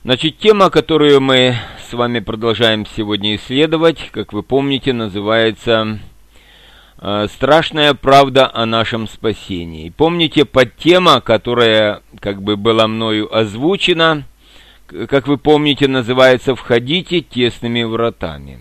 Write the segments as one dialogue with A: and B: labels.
A: Значит, тема, которую мы с вами продолжаем сегодня исследовать, как вы помните, называется «Страшная правда о нашем спасении». Помните, подтема, которая была мною озвучена, как вы помните, называется «Входите тесными вратами».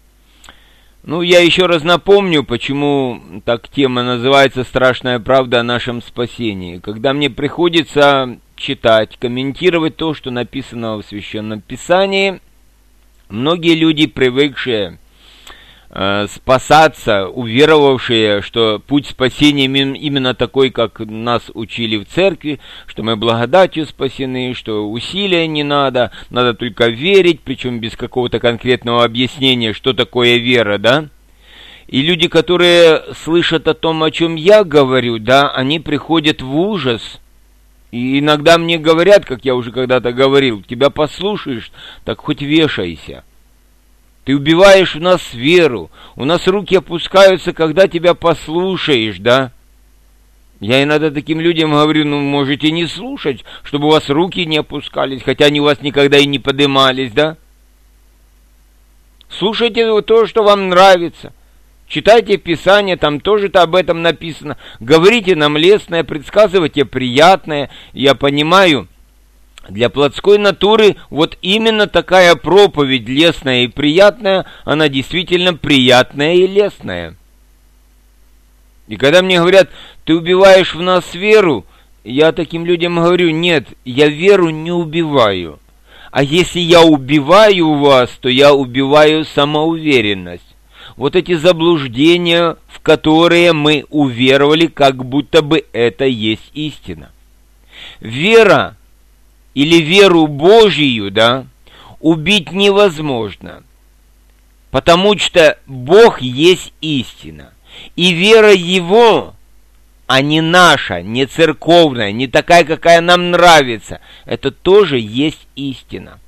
A: Я еще раз напомню, почему так тема называется «Страшная правда о нашем спасении». Когда мне приходится читать, комментировать то, что написано в Священном Писании, многие люди, привыкшие спасаться, уверовавшие, что путь спасения именно такой, как нас учили в церкви, что мы благодатью спасены, что усилия не надо, надо только верить, причем без какого-то конкретного объяснения, что такое вера, да? И люди, которые слышат о том, о чем я говорю, да, они приходят в ужас. И иногда мне говорят, как я уже когда-то говорил, тебя послушаешь, так хоть вешайся. Ты убиваешь в нас веру, у нас руки опускаются, когда тебя послушаешь, да? Я иногда таким людям говорю, можете не слушать, чтобы у вас руки не опускались, хотя они у вас никогда и не поднимались, да? Слушайте то, что вам нравится. Читайте Писание, там тоже-то об этом написано. Говорите нам лестное, предсказывайте приятное. Я понимаю, для плотской натуры вот именно такая проповедь лестная и приятная, она действительно приятная и лестная. И когда мне говорят, ты убиваешь в нас веру, я таким людям говорю, нет, я веру не убиваю. А если я убиваю вас, то я убиваю самоуверенность. Вот эти заблуждения, в которые мы уверовали, как будто бы это есть истина. Вера или веру Божию, да, убить невозможно, потому что Бог есть истина. И вера Его, а не наша, не церковная, не такая, какая нам нравится, это тоже есть истина.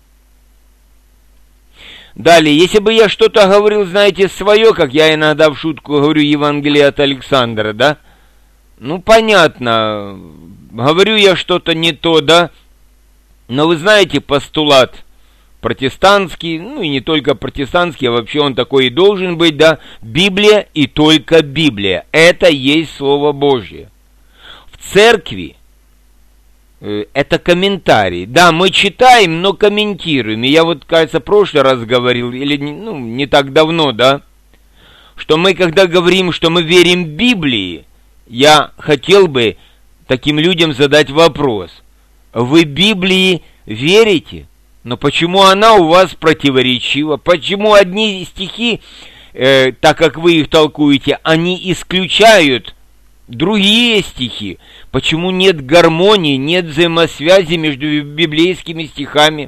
A: Далее, если бы я что-то говорил, знаете, свое, как я иногда в шутку говорю, Евангелие от Александра, да? Понятно, говорю я что-то не то, да? Но вы знаете постулат протестантский, и не только протестантский, а вообще он такой и должен быть, да? Библия и только Библия. Это есть Слово Божье. В церкви это комментарий. Да, мы читаем, но комментируем. И я кажется, в прошлый раз говорил, или не так давно, да, что мы, когда говорим, что мы верим Библии, я хотел бы таким людям задать вопрос. Вы Библии верите? Но почему она у вас противоречива? Почему одни стихи, так как вы их толкуете, они исключают другие стихи? Почему нет гармонии, нет взаимосвязи между библейскими стихами?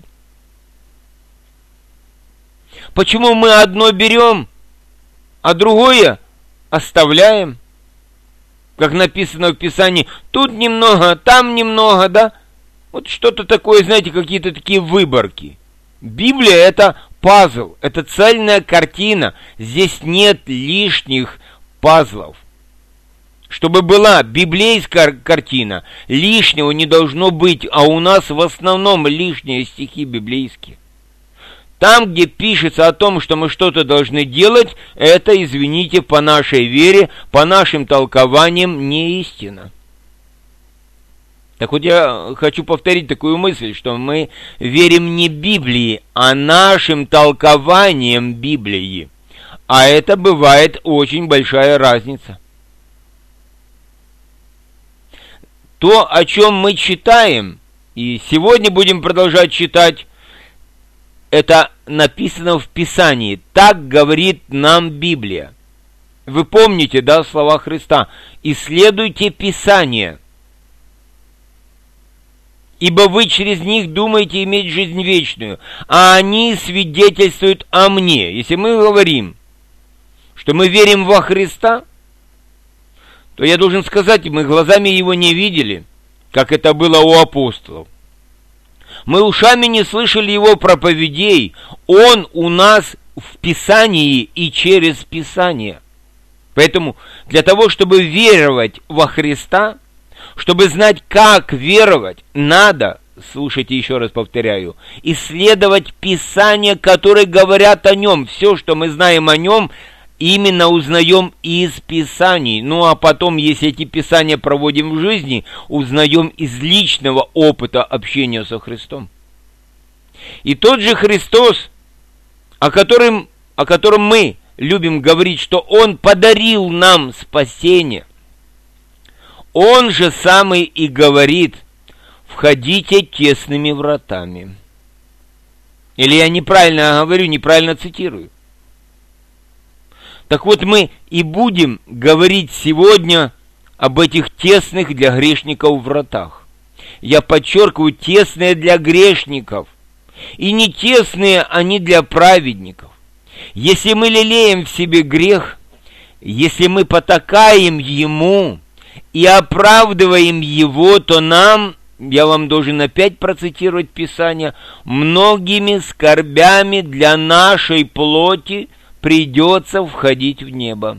A: Почему мы одно берем, а другое оставляем? Как написано в Писании, тут немного, там немного, да? Вот что-то такое, знаете, какие-то такие выборки. Библия — это пазл, это цельная картина. Здесь нет лишних пазлов. Чтобы была библейская картина, лишнего не должно быть, а у нас в основном лишние стихи библейские. Там, где пишется о том, что мы что-то должны делать, это, извините, по нашей вере, по нашим толкованиям не истина. Так вот, я хочу повторить такую мысль, что мы верим не Библии, а нашим толкованием Библии. А это бывает очень большая разница. То, о чем мы читаем, и сегодня будем продолжать читать, это написано в Писании. Так говорит нам Библия. Вы помните, да, слова Христа? «Исследуйте Писание, ибо вы через них думаете иметь жизнь вечную, а они свидетельствуют о мне». Если мы говорим, что мы верим во Христа, то я должен сказать, мы глазами его не видели, как это было у апостолов. Мы ушами не слышали его проповедей. Он у нас в Писании и через Писание. Поэтому для того, чтобы веровать во Христа, чтобы знать, как веровать, надо слушайте, еще раз повторяю, исследовать Писания, которые говорят о Нем. Все, что мы знаем о Нем, именно узнаем из Писаний. Ну а потом, если эти Писания проводим в жизни, узнаем из личного опыта общения со Христом. И тот же Христос, о котором мы любим говорить, что Он подарил нам спасение, Он же самый и говорит: входите тесными вратами. Или я неправильно говорю, неправильно цитирую. Так вот, мы и будем говорить сегодня об этих тесных для грешников вратах. Я подчеркиваю, тесные для грешников. И не тесные они для праведников. Если мы лелеем в себе грех, если мы потакаем ему и оправдываем его, то нам, я вам должен опять процитировать Писание, многими скорбями для нашей плоти придется входить в небо.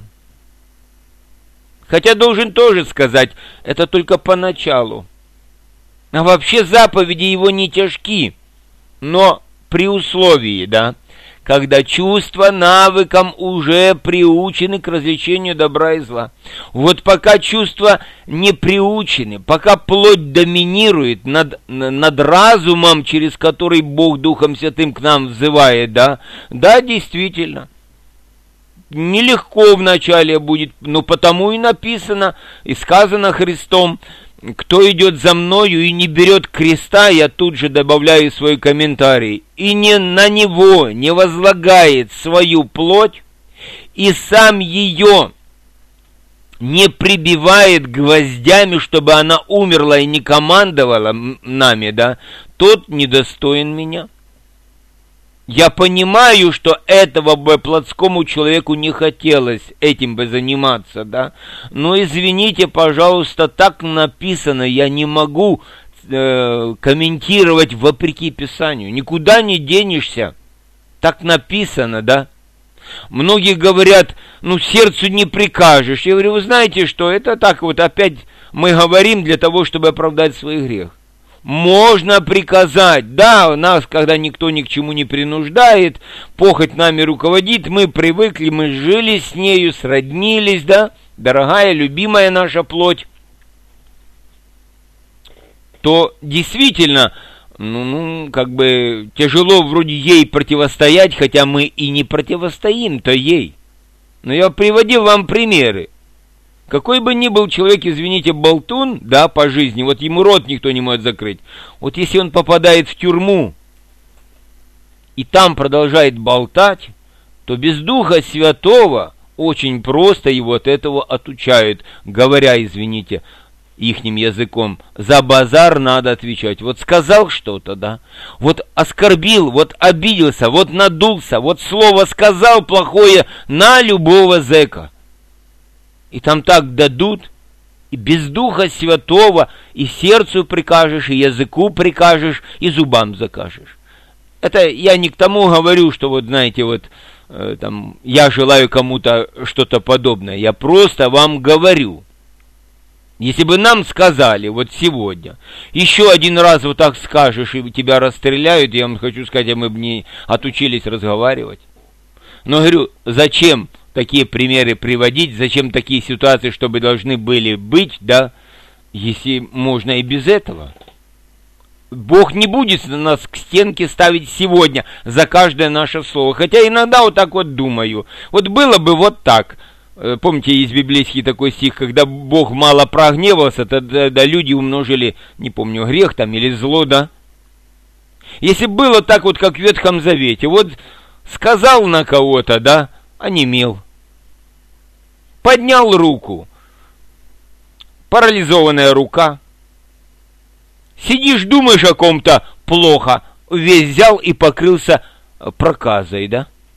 A: Хотя должен тоже сказать, это только поначалу. А вообще заповеди его не тяжки, но при условии, когда чувства навыком уже приучены к развлечению добра и зла. Вот пока чувства не приучены, пока плоть доминирует над разумом, через который Бог Духом Святым к нам взывает, да, действительно, нелегко вначале будет, но потому и написано, и сказано Христом: кто идет за мною и не берет креста, я тут же добавляю свой комментарий, и на него не возлагает свою плоть, и сам ее не прибивает гвоздями, чтобы она умерла и не командовала нами, тот недостоин меня. Я понимаю, что этого бы плотскому человеку не хотелось этим бы заниматься, но извините, пожалуйста, так написано, я не могу комментировать вопреки Писанию. Никуда не денешься, так написано, Многие говорят, сердцу не прикажешь. Я говорю, вы знаете что, это так вот опять мы говорим для того, чтобы оправдать свой грех. Можно приказать, нас, когда никто ни к чему не принуждает, похоть нами руководит, мы привыкли, мы жили с нею, сроднились, дорогая, любимая наша плоть, то действительно, тяжело вроде ей противостоять, хотя мы и не противостоим-то ей. Но я приводил вам примеры. Какой бы ни был человек, извините, болтун, по жизни, вот ему рот никто не может закрыть. Вот если он попадает в тюрьму и там продолжает болтать, то без Духа Святого очень просто его от этого отучают, говоря, извините, ихним языком, за базар надо отвечать. Вот сказал что-то, вот оскорбил, вот обиделся, вот надулся, вот слово сказал плохое на любого зэка. И там так дадут, и без Духа Святого и сердцу прикажешь, и языку прикажешь, и зубам закажешь. Это я не к тому говорю, что я желаю кому-то что-то подобное. Я просто вам говорю. Если бы нам сказали вот сегодня, еще один раз вот так скажешь, и тебя расстреляют, я вам хочу сказать, мы бы не отучились разговаривать. Но говорю, зачем такие примеры приводить, зачем такие ситуации, чтобы должны были быть, если можно и без этого. Бог не будет нас к стенке ставить сегодня за каждое наше слово. Хотя иногда вот так вот думаю. Вот было бы вот так. Помните, есть библейский такой стих, когда Бог мало прогневался, тогда люди умножили, не помню, грех там или зло, Если было так вот, как в Ветхом Завете, вот сказал на кого-то, онемел. Поднял руку, парализованная рука. Сидишь, думаешь о ком-то плохо, весь взял и покрылся проказой,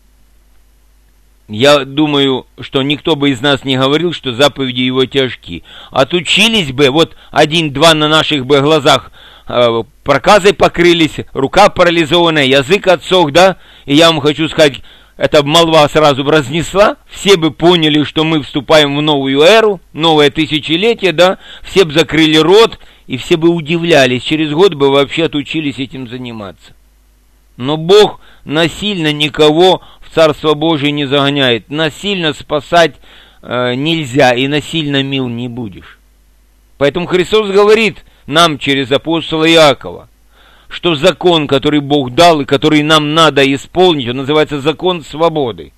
A: Я думаю, что никто бы из нас не говорил, что заповеди его тяжки. Отучились бы, вот 1-2 на наших бы глазах проказой покрылись, рука парализованная, язык отсох, И я вам хочу сказать, эта молва сразу бы разнесла, все бы поняли, что мы вступаем в новую эру, новое тысячелетие, да, все бы закрыли рот, и все бы удивлялись, через год бы вообще отучились этим заниматься. Но Бог насильно никого в Царство Божие не загоняет. Насильно спасать нельзя, и насильно мил не будешь. Поэтому Христос говорит нам через апостола Иакова, что закон, который Бог дал и который нам надо исполнить, он называется закон свободы.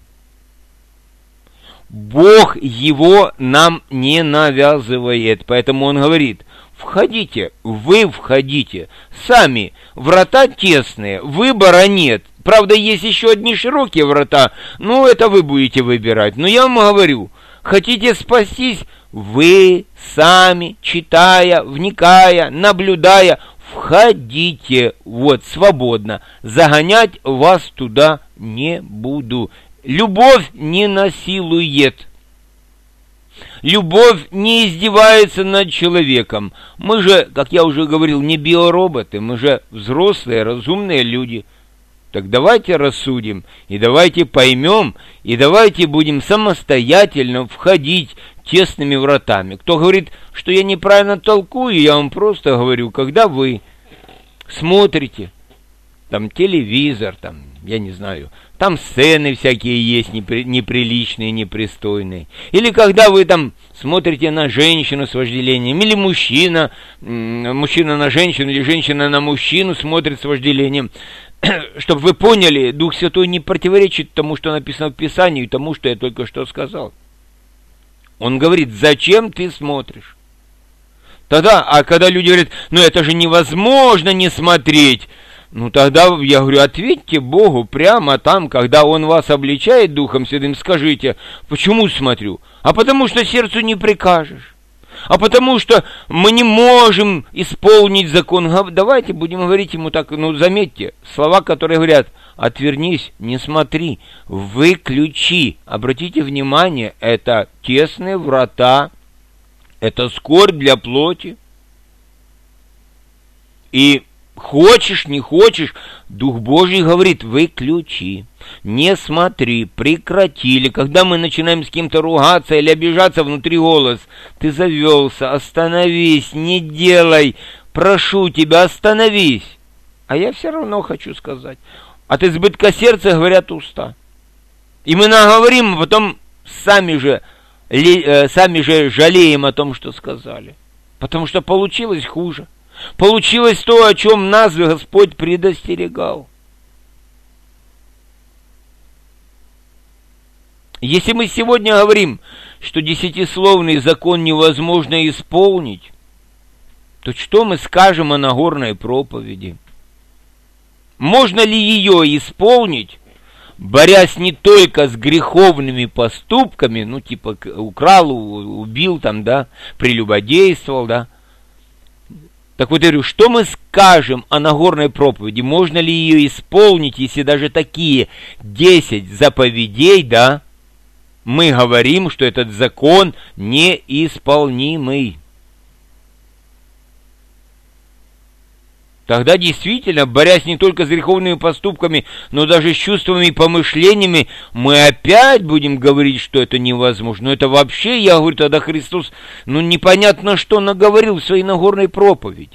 A: Бог его нам не навязывает, поэтому он говорит: входите, вы входите сами, врата тесные, выбора нет. Правда, есть еще одни широкие врата, но это вы будете выбирать. Но я вам говорю, хотите спастись, вы сами, читая, вникая, наблюдая, входите, вот, свободно. Загонять вас туда не буду. Любовь не насилует. Любовь не издевается над человеком. Мы же, как я уже говорил, не биороботы, мы же взрослые, разумные люди. Так давайте рассудим, и давайте поймем, и давайте будем самостоятельно входить тесными вратами. Кто говорит, что я неправильно толкую, я вам просто говорю, когда вы смотрите там телевизор, там, я не знаю, там сцены всякие есть неприличные, непристойные. Или когда вы там смотрите на женщину с вожделением, или мужчина на женщину, или женщина на мужчину смотрит с вожделением. Чтобы вы поняли, Дух Святой не противоречит тому, что написано в Писании, и тому, что я только что сказал. Он говорит: зачем ты смотришь? Тогда, а когда люди говорят, ну это же невозможно не смотреть, ну тогда я говорю, ответьте Богу прямо там, когда Он вас обличает Духом Святым, скажите: почему смотрю? А потому что сердцу не прикажешь. А потому что мы не можем исполнить закон. Давайте будем говорить ему так, ну заметьте, слова, которые говорят: отвернись, не смотри, выключи. Обратите внимание, это тесные врата, это скорбь для плоти. И хочешь, не хочешь, Дух Божий говорит: выключи, не смотри, прекрати. Или когда мы начинаем с кем-то ругаться или обижаться, внутри голос: ты завелся, остановись, не делай, прошу тебя, остановись. А я все равно хочу сказать: от избытка сердца говорят уста. И мы наговорим, а потом сами же жалеем о том, что сказали. Потому что получилось хуже. Получилось то, о чем нас Господь предостерегал. Если мы сегодня говорим, что десятисловный закон невозможно исполнить, то что мы скажем о Нагорной проповеди? Можно ли ее исполнить, борясь не только с греховными поступками, ну типа украл, убил там, да, прелюбодействовал, да? Так вот, я говорю, что мы скажем о Нагорной проповеди? Можно ли ее исполнить, если даже такие 10 заповедей, да, мы говорим, что этот закон неисполнимый? Тогда действительно, борясь не только с греховными поступками, но даже с чувствами и помышлениями, мы опять будем говорить, что это невозможно. Но это вообще, я говорю, тогда Христос, ну непонятно, что наговорил в своей Нагорной проповеди.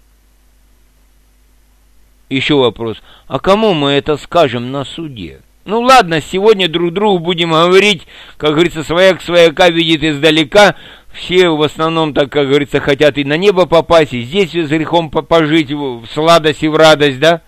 A: Еще вопрос: а кому мы это скажем на суде? Ну ладно, сегодня друг другу будем говорить, как говорится, свояк свояка видит издалека. Все в основном, так как говорится, хотят и на небо попасть, и здесь с грехом пожить, в сладость и в радость, да?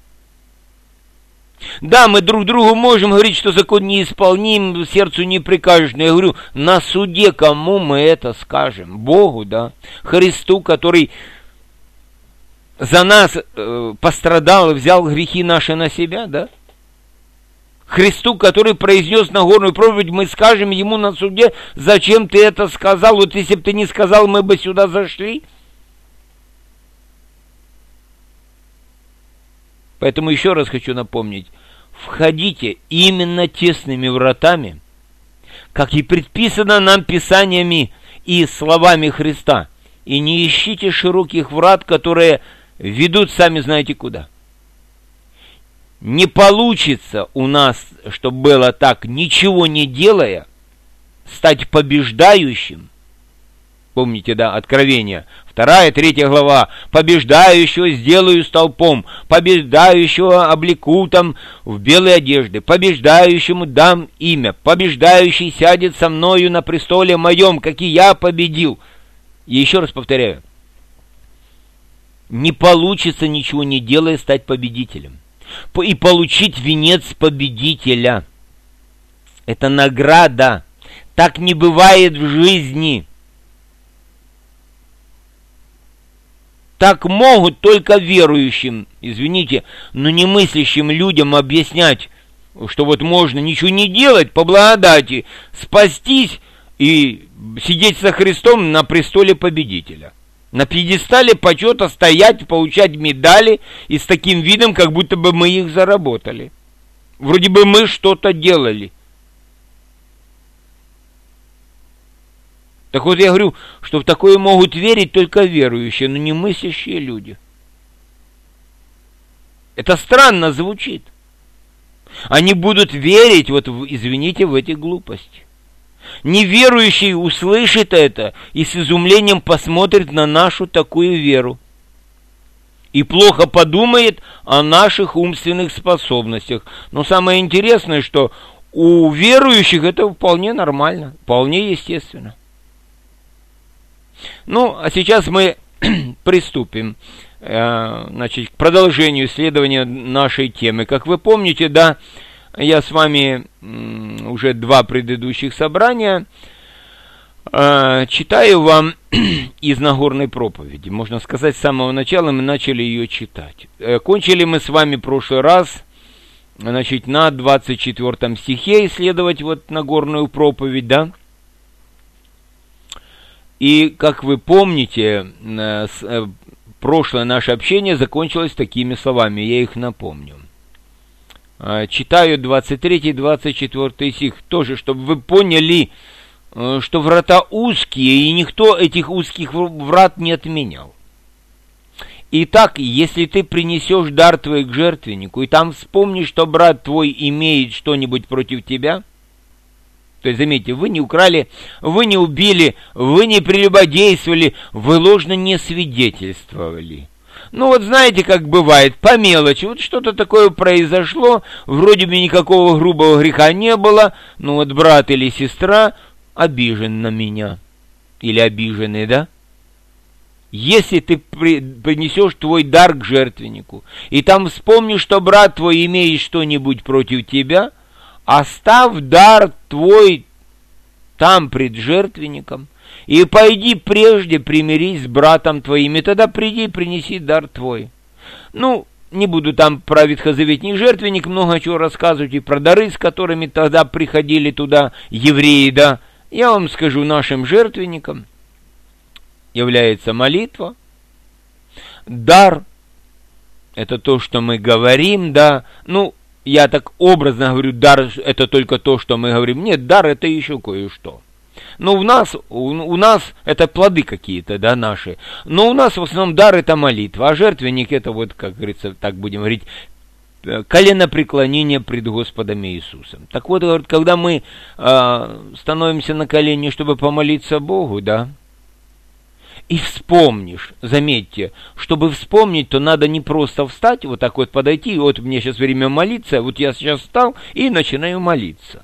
A: Да, мы друг другу можем говорить, что закон неисполним, сердцу не прикажешь. Но я говорю, на суде кому мы это скажем? Богу, да? Христу, который за нас пострадал и взял грехи наши на себя, да? Христу, который произнес Нагорную проповедь, мы скажем ему на суде: зачем ты это сказал? Вот если бы ты не сказал, мы бы сюда зашли. Поэтому еще раз хочу напомнить: входите именно тесными вратами, как и предписано нам Писаниями и словами Христа, и не ищите широких врат, которые ведут сами знаете куда. не получится у нас, чтобы было так, ничего не делая, стать побеждающим. Помните, да, Откровение, 2-3 глава. Побеждающего сделаю столпом, побеждающего облеку там в белые одежды, побеждающему дам имя, побеждающий сядет со мною на престоле моем, как и я победил. И еще раз повторяю, не получится, ничего не делая, стать победителем и получить венец победителя. Это награда. Так не бывает в жизни. Так могут только верующим, извините, но не мыслящим людям объяснять, что вот можно ничего не делать по благодати, спастись и сидеть со Христом на престоле победителя. На пьедестале почета стоять, получать медали и с таким видом, как будто бы мы их заработали. Вроде бы мы что-то делали. Так вот я говорю, что в такое могут верить только верующие, но не мыслящие люди. Это странно звучит. Они будут верить, вот извините, в эти глупости. Неверующий услышит это и с изумлением посмотрит на нашу такую веру. И плохо подумает о наших умственных способностях. Но самое интересное, что у верующих это вполне нормально, вполне естественно. Ну, а сейчас мы приступим, значит, к продолжению исследования нашей темы. Как вы помните, да, я с вами уже 2 предыдущих собрания читаю вам из Нагорной проповеди. Можно сказать, с самого начала мы начали ее читать. Кончили мы с вами в прошлый раз, значит, на 24 стихе исследовать вот Нагорную проповедь, да. И, как вы помните, прошлое наше общение закончилось такими словами, я их напомню. Читаю 23-24 стих, тоже, чтобы вы поняли, что врата узкие, и никто этих узких врат не отменял. Итак, если ты принесешь дар твой к жертвеннику, и там вспомнишь, что брат твой имеет что-нибудь против тебя, то есть, заметьте, вы не украли, вы не убили, вы не прелюбодействовали, вы ложно не свидетельствовали. Ну вот знаете, как бывает, по мелочи, вот что-то такое произошло, вроде бы никакого грубого греха не было, но вот брат или сестра обижен на меня, или обиженный, да? Если ты принесешь твой дар к жертвеннику, и там вспомнишь, что брат твой имеет что-нибудь против тебя, оставь дар твой там пред жертвенником, и пойди прежде примирись с братом твоим, и тогда приди и принеси дар твой. Ну, не буду там про ветхозаветний жертвенник много чего рассказывать, и про дары, с которыми тогда приходили туда евреи, да. Я вам скажу, нашим жертвенником является молитва. Дар — это то, что мы говорим, да. Ну, я так образно говорю, дар — это только то, что мы говорим. Нет, дар — это еще кое-что. Но у нас это плоды какие-то, да, наши. Но у нас в основном дар — это молитва, а жертвенник — это вот, как говорится, так будем говорить, коленопреклонение пред Господом Иисусом. Так вот, говорит, когда мы становимся на колени, чтобы помолиться Богу, да, и вспомнишь, заметьте, чтобы вспомнить, то надо не просто встать, вот так вот подойти, вот мне сейчас время молиться, вот я сейчас встал и начинаю молиться.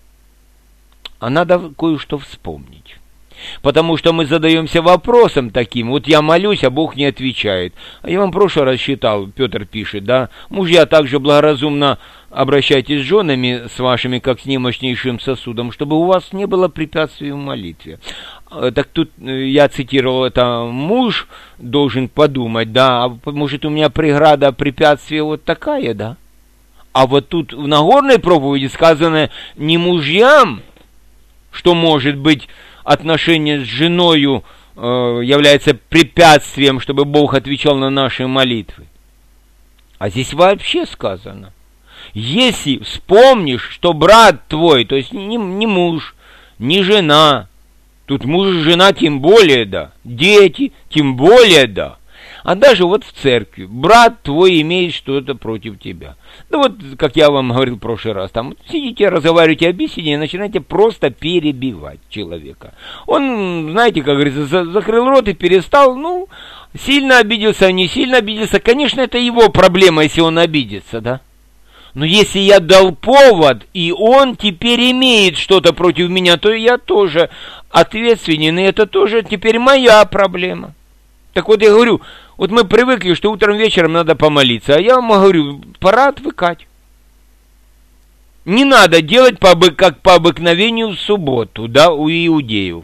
A: А надо кое-что вспомнить. Потому что мы задаемся вопросом таким, вот я молюсь, а Бог не отвечает. А я вам в прошлый раз читал, Петр пишет, да, мужья также благоразумно обращайтесь с женами с вашими, как с немощнейшим сосудом, чтобы у вас не было препятствий в молитве. Так тут я цитировал это, муж должен подумать, да, а может у меня преграда, препятствие вот такая, да. А вот тут в Нагорной проповеди сказано не мужьям, что может быть отношение с женою является препятствием, чтобы Бог отвечал на наши молитвы. А здесь вообще сказано, если вспомнишь, что брат твой, то есть не муж, не жена, тут муж и жена тем более, да, дети тем более, да, А даже вот в церкви брат твой имеет что-то против тебя. Да вот, как я вам говорил в прошлый раз, там сидите, разговариваете об истине и начинаете просто перебивать человека. Он, знаете, как говорится, закрыл рот и перестал, ну, сильно обиделся, не сильно обиделся. Конечно, это его проблема, если он обидится, да? Но если я дал повод, и он теперь имеет что-то против меня, то я тоже ответственен, и это тоже теперь моя проблема. Так вот я говорю, вот мы привыкли, что утром вечером надо помолиться, а я вам говорю, пора отвыкать. Не надо делать как по обыкновению в субботу, да, у иудеев.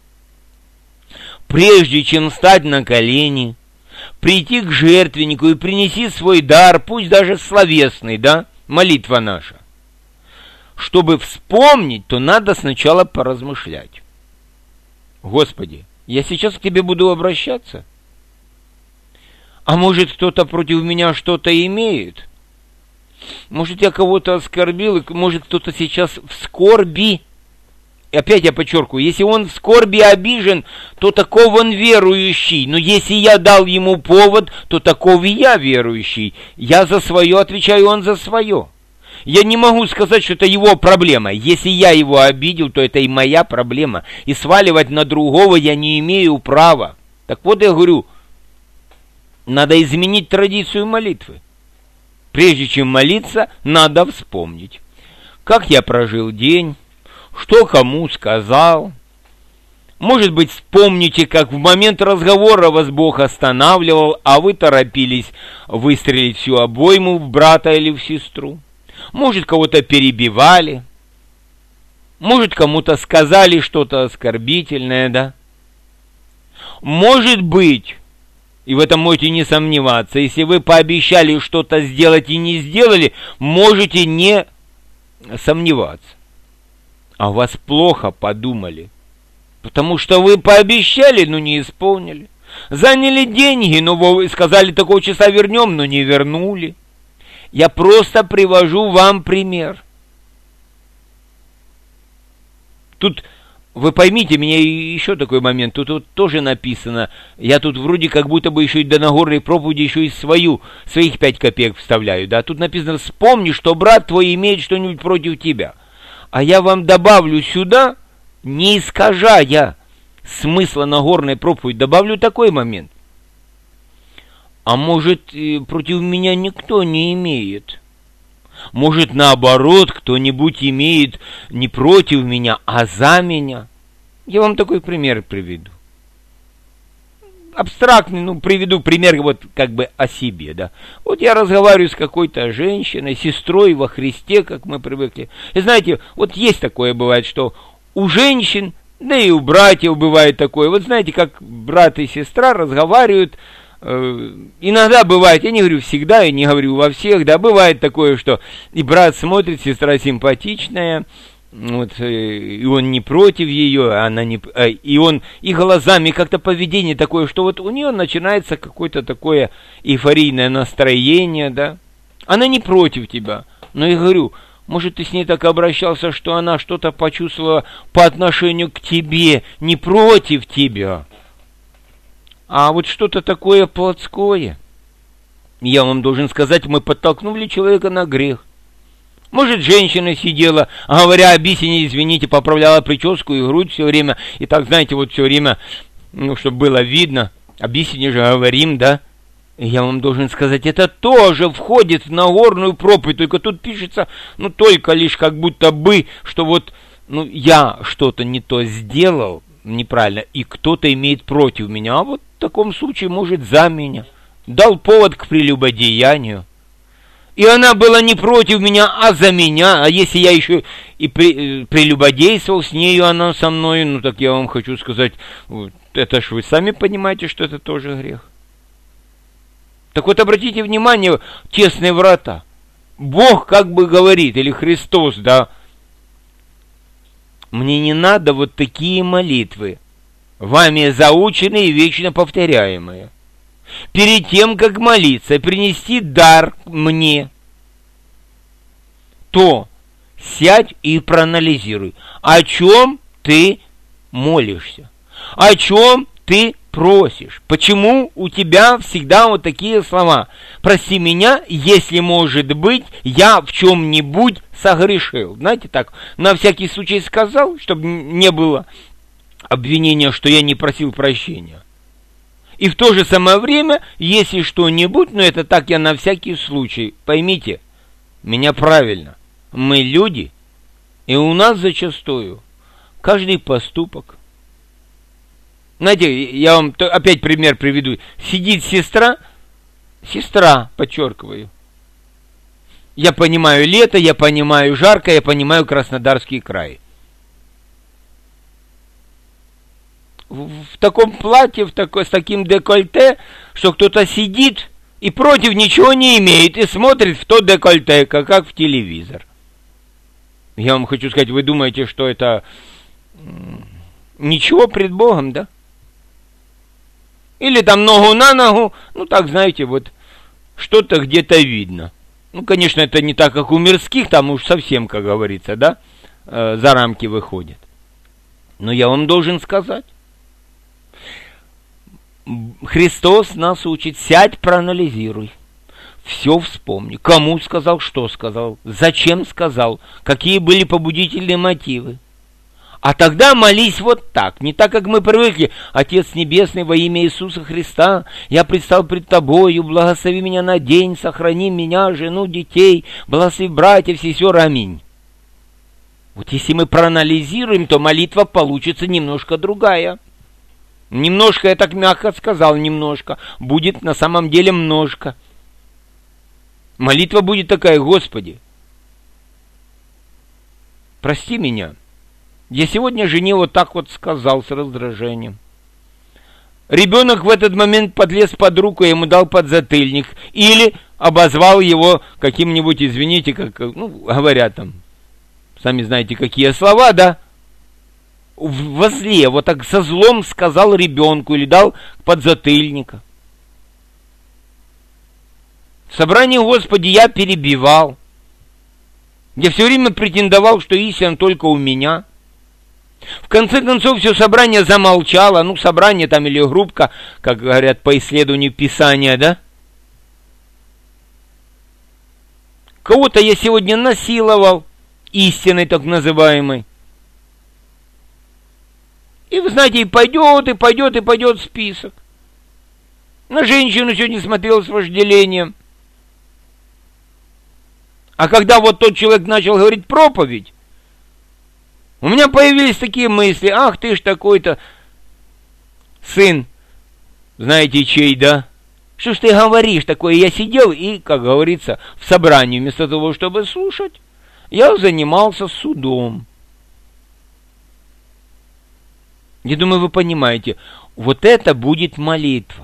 A: Прежде чем встать на колени, прийти к жертвеннику и принеси свой дар, пусть даже словесный, да, молитва наша. Чтобы вспомнить, то надо сначала поразмышлять. Господи, я сейчас к Тебе буду обращаться? А может, кто-то против меня что-то имеет? Может, я кого-то оскорбил, и может, кто-то сейчас в скорби? И опять я подчеркиваю, если он в скорби обижен, то таков он верующий. Но если я дал ему повод, то таков и я верующий. Я за свое отвечаю, он за свое. Я не могу сказать, что это его проблема. Если я его обидел, то это и моя проблема. И сваливать на другого я не имею права. Так вот я говорю, надо изменить традицию молитвы. Прежде чем молиться, надо вспомнить, как я прожил день, что кому сказал. Может быть, вспомните, как в момент разговора вас Бог останавливал, а вы торопились выстрелить всю обойму в брата или в сестру. Может, кого-то перебивали. Может, кому-то сказали что-то оскорбительное, да? Может быть, и в этом можете не сомневаться, если вы пообещали что-то сделать и не сделали, можете не сомневаться. А вас плохо подумали, потому что вы пообещали, но не исполнили. Заняли деньги, но вы сказали, такого часа вернем, но не вернули. Я просто привожу вам пример. Тут, вы поймите меня, еще такой момент, тут вот тоже написано, я тут вроде как будто бы еще и до Нагорной проповеди еще и своих 5 копеек вставляю, да, тут написано, вспомни, что брат твой имеет что-нибудь против тебя. А я вам добавлю сюда, не искажая смысла Нагорной проповеди, добавлю такой момент. А может, против меня никто не имеет? Может, наоборот, кто-нибудь имеет не против меня, а за меня? Я вам такой пример приведу. Абстрактный, приведу пример вот как бы о себе, да. Вот я разговариваю с какой-то женщиной, сестрой во Христе, как мы привыкли. И знаете, вот есть такое бывает, что у женщин, да и у братьев бывает такое. Вот знаете, как брат и сестра разговаривают, иногда бывает, я не говорю всегда, я не говорю во всех, да, бывает такое, что и брат смотрит, сестра симпатичная, вот, и он не против ее, она не, и он, и глазами как-то поведение такое, что вот у нее начинается какое-то такое эйфорийное настроение, да, она не против тебя, но я говорю, может, ты с ней так обращался, что она что-то почувствовала по отношению к тебе, не против тебя, а вот что-то такое плотское. Я вам должен сказать, мы подтолкнули человека на грех. Может, женщина сидела, говоря об истине, извините, поправляла прическу и грудь все время, и так, знаете, вот все время, чтобы было видно, об истине же говорим, да? И я вам должен сказать, это тоже входит в Нагорную проповедь, только тут пишется, только лишь как будто бы, что вот, я что-то не то сделал, неправильно, и кто-то имеет против меня, а вот в таком случае, может, за меня, дал повод к прелюбодеянию. И она была не против меня, а за меня. А если я еще и прелюбодействовал с нею, она со мной, так я вам хочу сказать, это ж вы сами понимаете, что это тоже грех. Так вот, обратите внимание, тесные врата. Бог как бы говорит, или Христос, да, мне не надо вот такие молитвы, вами заученные и вечно повторяемые. Перед тем, как молиться, принести дар мне, то сядь и проанализируй, о чем ты молишься, о чем ты просишь? Почему у тебя всегда вот такие слова? Прости меня, если, может быть, я в чем-нибудь согрешил. Знаете, так, на всякий случай сказал, чтобы не было обвинения, что я не просил прощения. И в то же самое время, если что-нибудь, но это так я на всякий случай, поймите меня правильно, мы люди, и у нас зачастую каждый поступок. Знаете, я вам опять пример приведу. Сидит сестра, подчеркиваю. Я понимаю лето, я понимаю жарко, я понимаю Краснодарский край. В таком платье, с таким декольте, что кто-то сидит и против ничего не имеет, и смотрит в то декольте, как в телевизор. Я вам хочу сказать, вы думаете, что это ничего пред Богом, да? Или там ногу на ногу, ну так, знаете, вот что-то где-то видно. Ну, конечно, это не так, как у мирских, там уж совсем, как говорится, да, за рамки выходит. Но я вам должен сказать, Христос нас учит, сядь, проанализируй, все вспомни, кому сказал, что сказал, зачем сказал, какие были побудительные мотивы. А тогда молись вот так, не так, как мы привыкли. Отец Небесный, во имя Иисуса Христа, я предстал пред Тобою, благослови меня на день, сохрани меня, жену, детей, благослови братьев, сестер, аминь. Вот если мы проанализируем, то молитва получится немножко другая. Немножко, я так мягко сказал, немножко. Будет на самом деле множко. Молитва будет такая: Господи, прости меня. Я сегодня жене вот так вот сказал с раздражением. Ребенок в этот момент подлез под руку, я ему дал подзатыльник. Или обозвал его каким-нибудь, извините, как, ну, говорят там, сами знаете, какие слова, да? Во зле, вот так со злом сказал ребенку или дал подзатыльника. В собрании, Господи, я перебивал. Я все время претендовал, что истина только у меня. В конце концов, все собрание замолчало. Ну, собрание там или группка, как говорят по исследованию Писания, да? Кого-то я сегодня насиловал, истиной так называемой. И вы знаете, и пойдет список. На женщину сегодня смотрел с вожделением. А когда вот тот человек начал говорить проповедь, у меня появились такие мысли: ах ты ж такой-то сын, знаете чей, да? Что ж ты говоришь такое? Я сидел и, как говорится, в собрании, вместо того, чтобы слушать, я занимался судом. Я думаю, вы понимаете, вот это будет молитва.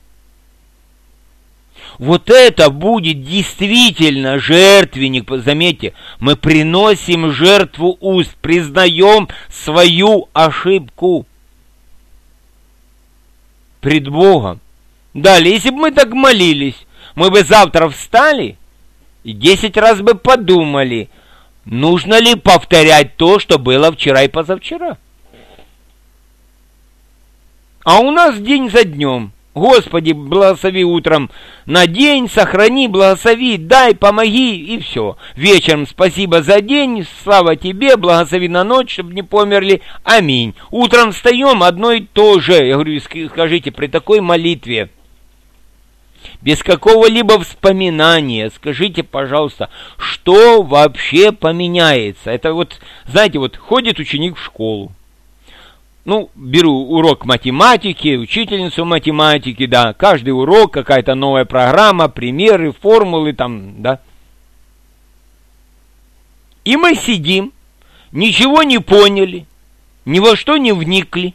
A: Вот это будет действительно жертвенник. Заметьте, мы приносим жертву уст, признаем свою ошибку пред Богом. Далее, если бы мы так молились, мы бы завтра встали и 10 раз бы подумали, нужно ли повторять то, что было вчера и позавчера. А у нас день за днем. Господи, благослови утром на день, сохрани, благослови, дай, помоги, и все. Вечером спасибо за день, слава Тебе, благослови на ночь, чтобы не померли, аминь. Утром встаем, одно и то же. Я говорю, скажите, при такой молитве, без какого-либо вспоминания, скажите, пожалуйста, что вообще поменяется? Это вот, знаете, вот ходит ученик в школу. Ну, беру урок математики, учительницу математики, да, каждый урок, какая-то новая программа, примеры, формулы там, да. И мы сидим, ничего не поняли, ни во что не вникли.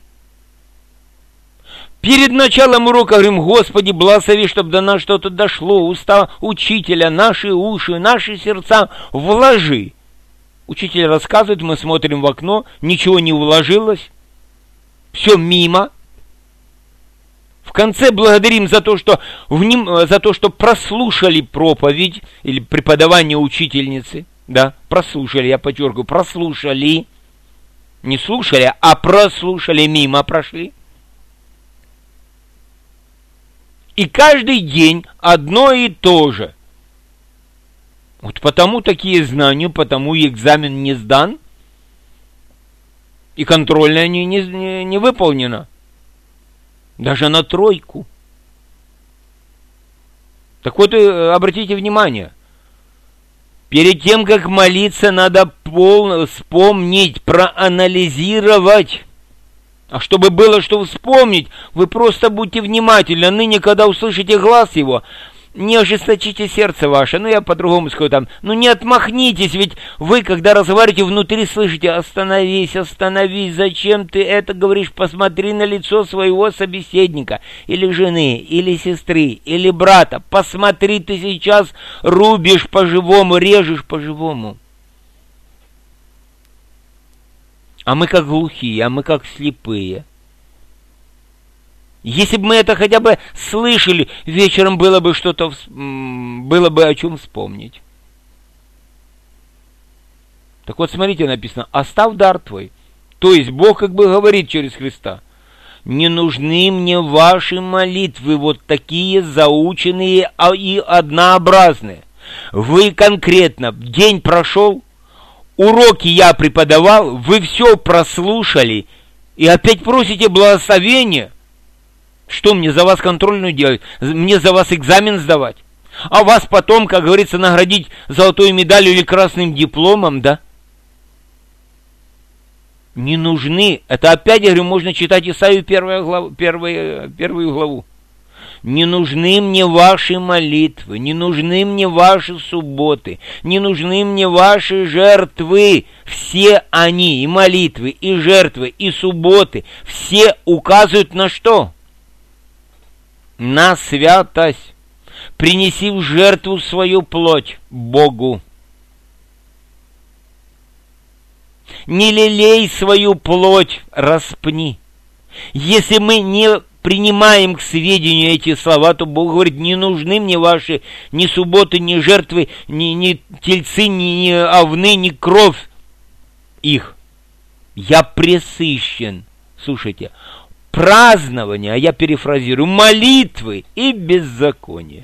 A: Перед началом урока говорим: Господи, благослови, чтобы до нас что-то дошло, уста учителя, наши уши, наши сердца вложи. Учитель рассказывает, мы смотрим в окно, ничего не вложилось. Все мимо. В конце благодарим за то, что прослушали проповедь или преподавание учительницы. Да, прослушали, я подчеркиваю, прослушали. Не слушали, а прослушали, мимо прошли. И каждый день одно и то же. Вот потому такие знания, потому и экзамен не сдан, и контрольная не выполнена. Даже на 3. Так вот, обратите внимание, перед тем, как молиться, надо вспомнить, проанализировать. А чтобы было что вспомнить, вы просто будьте внимательны. Ныне, когда услышите глас его, не ожесточите сердце ваше. Я по-другому скажу там. Не отмахнитесь, ведь вы, когда разговариваете внутри, слышите: остановись, остановись, зачем ты это говоришь? Посмотри на лицо своего собеседника, или жены, или сестры, или брата. Посмотри, ты сейчас рубишь по-живому, режешь по-живому. А мы как глухие, а мы как слепые. Если бы мы это хотя бы слышали, вечером было бы было бы о чем вспомнить. Так вот, смотрите, написано: оставь дар твой. То есть Бог как бы говорит через Христа: не нужны мне ваши молитвы, вот такие заученные и однообразные. Вы конкретно, день прошел, уроки я преподавал, вы все прослушали, и опять просите благословения. Что мне за вас контрольную делать? Мне за вас экзамен сдавать? А вас потом, как говорится, наградить золотой медалью или красным дипломом, да? Не нужны. Это опять, я говорю, можно читать Исаию 1 главу. Не нужны мне ваши молитвы, не нужны мне ваши субботы, не нужны мне ваши жертвы. Все они, и молитвы, и жертвы, и субботы, все указывают на что? На святость. Принеси в жертву свою плоть Богу. Не лелей свою плоть, распни. Если мы не принимаем к сведению эти слова, то Бог говорит: не нужны мне ваши ни субботы, ни жертвы, ни тельцы, ни овны, ни кровь их. Я пресыщен. Слушайте, празднования, а я перефразирую, молитвы и беззакония.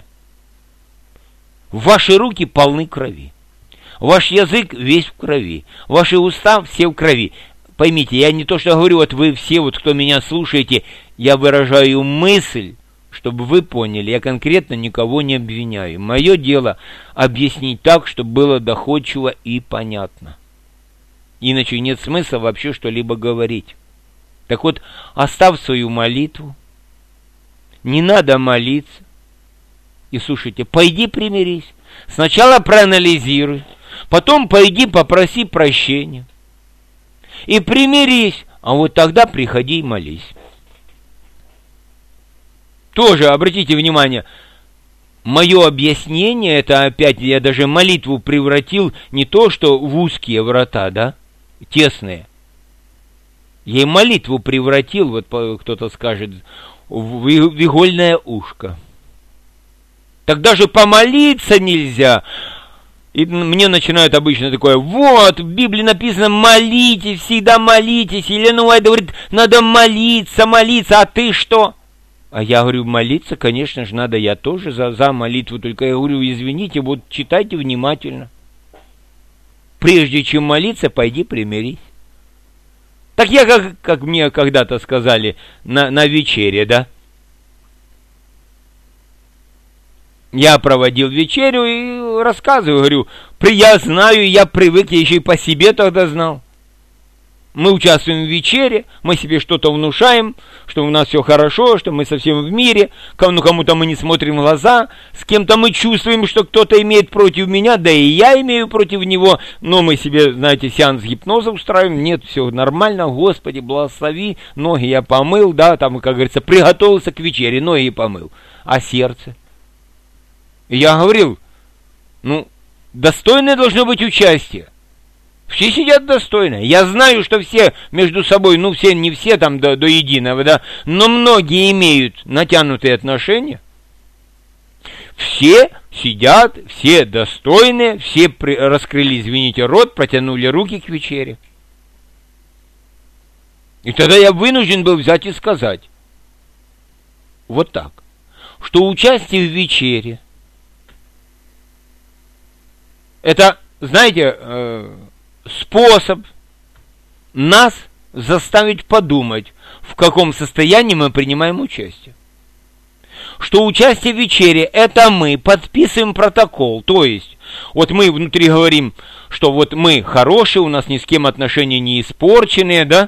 A: Ваши руки полны крови. Ваш язык весь в крови. Ваши уста все в крови. Поймите, я не то что говорю, вот вы все, вот кто меня слушаете, я выражаю мысль, чтобы вы поняли, я конкретно никого не обвиняю. Мое дело объяснить так, чтобы было доходчиво и понятно. Иначе нет смысла вообще что-либо говорить. Так вот, оставь свою молитву, не надо молиться. И слушайте, пойди примирись. Сначала проанализируй, потом пойди попроси прощения. И примирись, а вот тогда приходи и молись. Тоже обратите внимание, мое объяснение, это опять я даже молитву превратил не то, что в узкие врата, да, тесные. Я и молитву превратил, вот кто-то скажет, в игольное ушко. Так даже помолиться нельзя. И мне начинают обычно такое: вот, в Библии написано: молитесь, всегда молитесь. Елена Уайт говорит: надо молиться, а ты что? А я говорю, молиться, конечно же, надо, я тоже за молитву, только я говорю, извините, вот читайте внимательно. Прежде чем молиться, пойди примирись. Так я, как мне когда-то сказали на вечере, да? Я проводил вечерю и рассказываю, говорю, я знаю, я привык, я еще и по себе тогда знал. Мы участвуем в вечере, мы себе что-то внушаем, что у нас все хорошо, что мы совсем в мире, кому-то мы не смотрим в глаза, с кем-то мы чувствуем, что кто-то имеет против меня, да и я имею против него, но мы себе, знаете, сеанс гипноза устраиваем, нет, все нормально, Господи, благослови, ноги я помыл, да, там, как говорится, приготовился к вечере, ноги помыл, а сердце? И я говорил, достойное должно быть участие. Все сидят достойно. Я знаю, что все между собой, все, не все там до единого, да, но многие имеют натянутые отношения. Все сидят, все достойные, все раскрыли, извините, рот, протянули руки к вечере. И тогда я вынужден был взять и сказать вот так. что участие в вечере это, знаете, способ нас заставить подумать, в каком состоянии мы принимаем участие. Что участие в вечере это мы подписываем протокол, то есть вот мы внутри говорим, что вот мы хорошие, у нас ни с кем отношения не испорченные, да?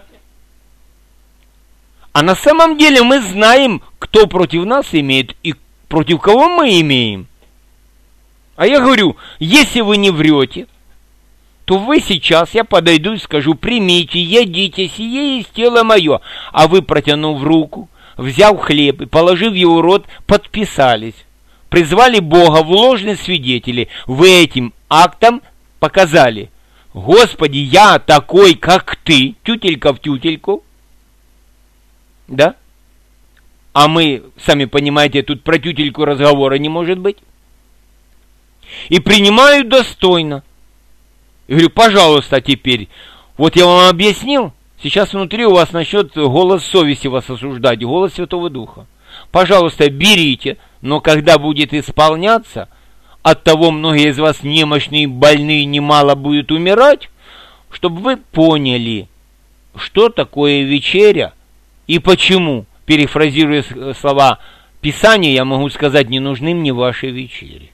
A: А на самом деле мы знаем, кто против нас имеет и против кого мы имеем. А я говорю, если вы не врете, то вы сейчас, я подойду и скажу, примите, едите, сие есть тело мое. А вы, протянув руку, взяв хлеб и положив в его рот, подписались. Призвали Бога в ложные свидетели. Вы этим актом показали: Господи, я такой, как ты, тютелька в тютельку. Да? А мы, сами понимаете, тут про тютельку разговора не может быть. И принимаю достойно. И говорю, пожалуйста, теперь, вот я вам объяснил, сейчас внутри у вас начнет голос совести вас осуждать, голос Святого Духа. Пожалуйста, берите, но когда будет исполняться, от того многие из вас немощные, больные, немало будут умирать, чтобы вы поняли, что такое вечеря и почему, перефразируя слова Писания, я могу сказать, не нужны мне ваши вечери.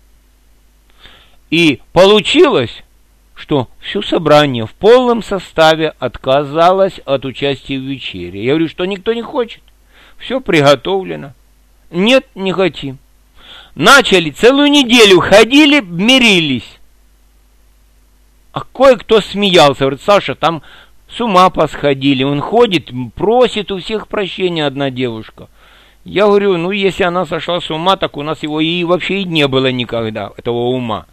A: И получилось, что все собрание в полном составе отказалось от участия в вечере. Я говорю, что никто не хочет. Все приготовлено. Нет, не хотим. Начали, целую неделю ходили, мирились. А кое-кто смеялся. Говорит, Саша, там с ума посходили. Он ходит, просит у всех прощения, одна девушка. Я говорю, ну если она сошла с ума, так у нас его и вообще и не было никогда, этого ума.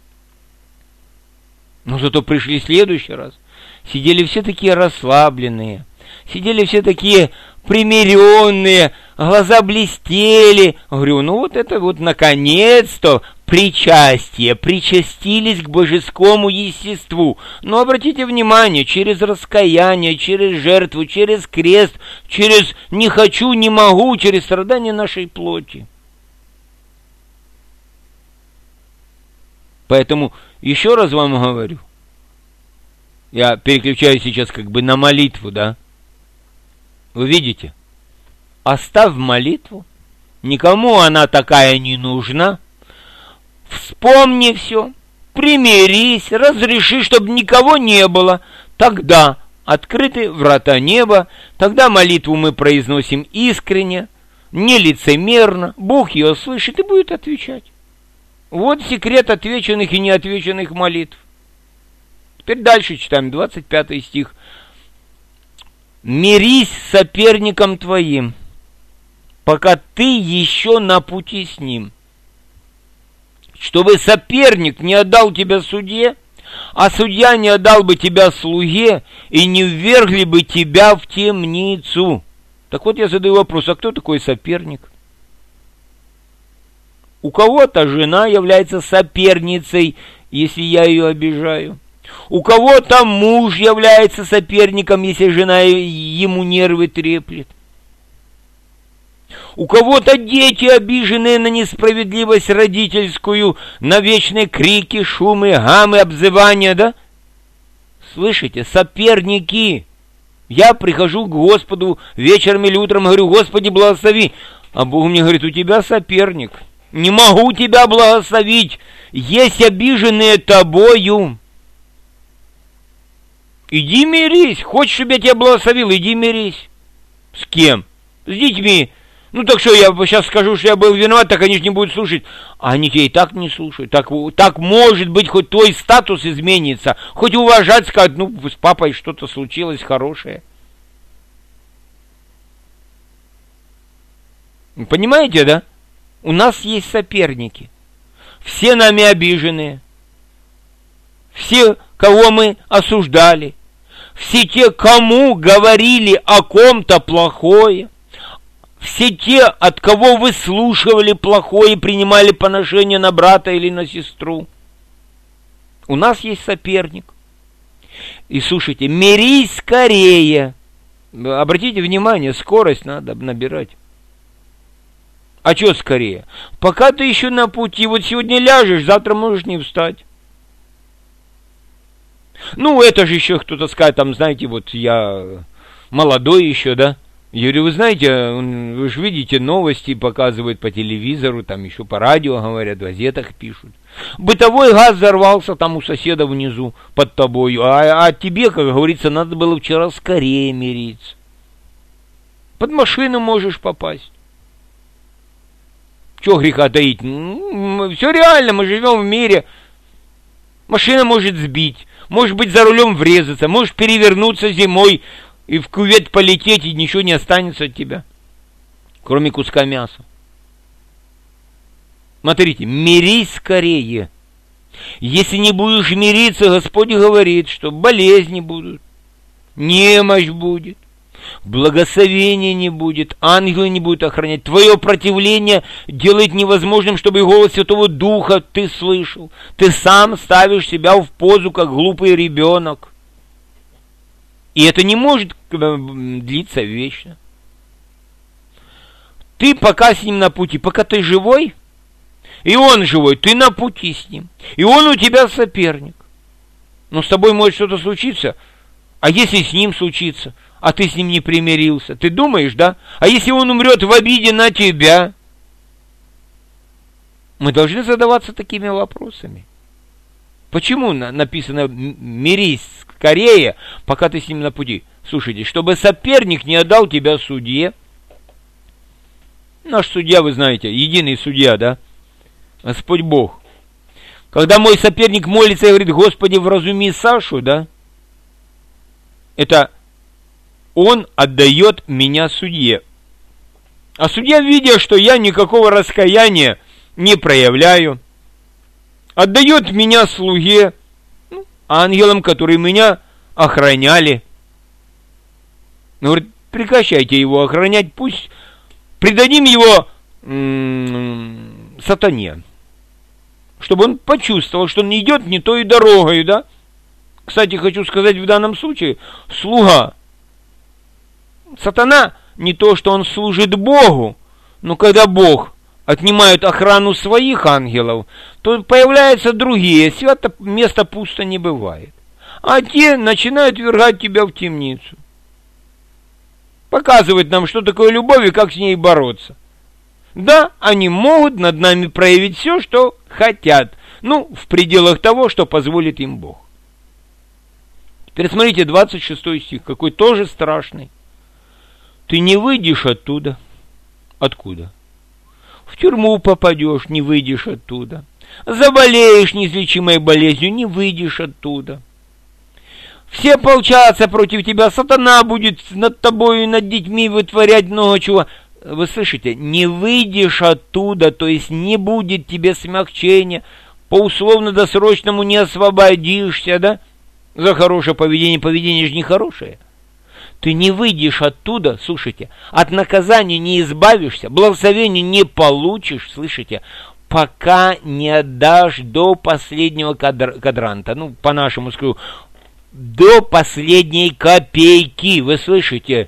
A: Но зато пришли в следующий раз. Сидели все такие расслабленные. Сидели все такие примиренные. Глаза блестели. Говорю, ну вот это вот наконец-то причастие. Причастились к божескому естеству. Но обратите внимание, через раскаяние, через жертву, через крест, через не хочу, не могу, через страдания нашей плоти. Поэтому еще раз вам говорю, я переключаюсь сейчас как бы на молитву, да? Вы видите? Оставь молитву, никому она такая не нужна. Вспомни все, примирись, разреши, чтобы никого не было. Тогда открыты врата неба, тогда молитву мы произносим искренне, нелицемерно, Бог ее слышит и будет отвечать. Вот секрет отвеченных и неотвеченных молитв. Теперь дальше читаем, 25 стих. «Мирись с соперником твоим, пока ты еще на пути с ним, чтобы соперник не отдал тебя судье, а судья не отдал бы тебя слуге, и не ввергли бы тебя в темницу». Так вот я задаю вопрос, а кто такой соперник? У кого-то жена является соперницей, если я ее обижаю. У кого-то муж является соперником, если жена ему нервы треплет. У кого-то дети, обиженные на несправедливость родительскую, на вечные крики, шумы, гамы, обзывания, да? Слышите, соперники. Я прихожу к Господу вечером или утром, говорю, Господи, благослови. А Бог мне говорит, у тебя соперник. Не могу тебя благословить, есть обиженные тобою. Иди мирись. Хочешь, чтобы я тебя благословил, иди мирись. С кем? С детьми. Ну так что, я сейчас скажу, что я был виноват, так они же не будут слушать. А они тебя и так не слушают. Так может быть, хоть твой статус изменится. Хоть уважать, сказать, ну, с папой что-то случилось хорошее. Понимаете, да? У нас есть соперники. Все нами обиженные. Все, кого мы осуждали. Все те, кому говорили о ком-то плохое. Все те, от кого выслушивали плохое и принимали поношение на брата или на сестру. У нас есть соперник. И слушайте, мирись скорее. Обратите внимание, скорость надо набирать. А что скорее? Пока ты еще на пути, вот сегодня ляжешь, завтра можешь не встать. Ну, это же еще кто-то скажет, там, знаете, вот я молодой еще, да? Я говорю, вы знаете, вы же видите, новости показывают по телевизору, там еще по радио говорят, в газетах пишут. Бытовой газ взорвался там у соседа внизу под тобой, а тебе, как говорится, надо было вчера скорее мириться. Под машину можешь попасть. Чего греха таить? Все реально, мы живем в мире. Машина может сбить, может быть за рулем врезаться, можешь перевернуться зимой и в кювет полететь, и ничего не останется от тебя, кроме куска мяса. Смотрите, мирись скорее. Если не будешь мириться, Господь говорит, что болезни будут, немощь будет, благословения не будет, ангелы не будут охранять. Твое противление делает невозможным, чтобы голос Святого Духа ты слышал. Ты сам ставишь себя в позу, как глупый ребенок. И это не может длиться вечно. Ты пока с ним на пути, пока ты живой, и он живой, ты на пути с ним. И он у тебя соперник. Но с тобой может что-то случиться, а если с ним случится, а ты с ним не примирился, ты думаешь, да? А если он умрет в обиде на тебя? Мы должны задаваться такими вопросами. Почему написано «мирись скорее, пока ты с ним на пути»? Слушайте, чтобы соперник не отдал тебя судье. Наш судья, вы знаете, единый судья, да? Господь Бог. Когда мой соперник молится и говорит: Господи, вразуми Сашу, да? Это он отдает меня судье. А судья, видя, что я никакого раскаяния не проявляю, отдает меня слуге, ангелам, которые меня охраняли. Он говорит: прекращайте его охранять, пусть предадим его сатане, чтобы он почувствовал, что он идет не той дорогой, да? Кстати, хочу сказать в данном случае, слуга, сатана, не то, что он служит Богу, но когда Бог отнимает охрану своих ангелов, то появляются другие, свято место пусто не бывает. А те начинают ввергать тебя в темницу. Показывать нам, что такое любовь и как с ней бороться. Да, они могут над нами проявить все, что хотят, в пределах того, что позволит им Бог. Теперь смотрите, 26 стих, какой тоже страшный. Ты не выйдешь оттуда. Откуда? В тюрьму попадешь, не выйдешь оттуда. Заболеешь неизлечимой болезнью, не выйдешь оттуда. Все ополчатся против тебя, сатана будет над тобой и над детьми вытворять много чего. Вы слышите, не выйдешь оттуда, то есть не будет тебе смягчения, по условно-досрочному не освободишься, да? За хорошее поведение, поведение же нехорошее. Ты не выйдешь оттуда, слушайте, от наказания не избавишься, благословения не получишь, слышите, пока не отдашь до последнего кадранта, по-нашему скажу, до последней копейки, вы слышите?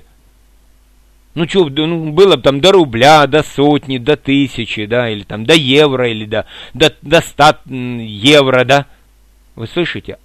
A: Было бы там до рубля, до сотни, до 1000, да, или там до евро, или до 100 евро, да, вы слышите?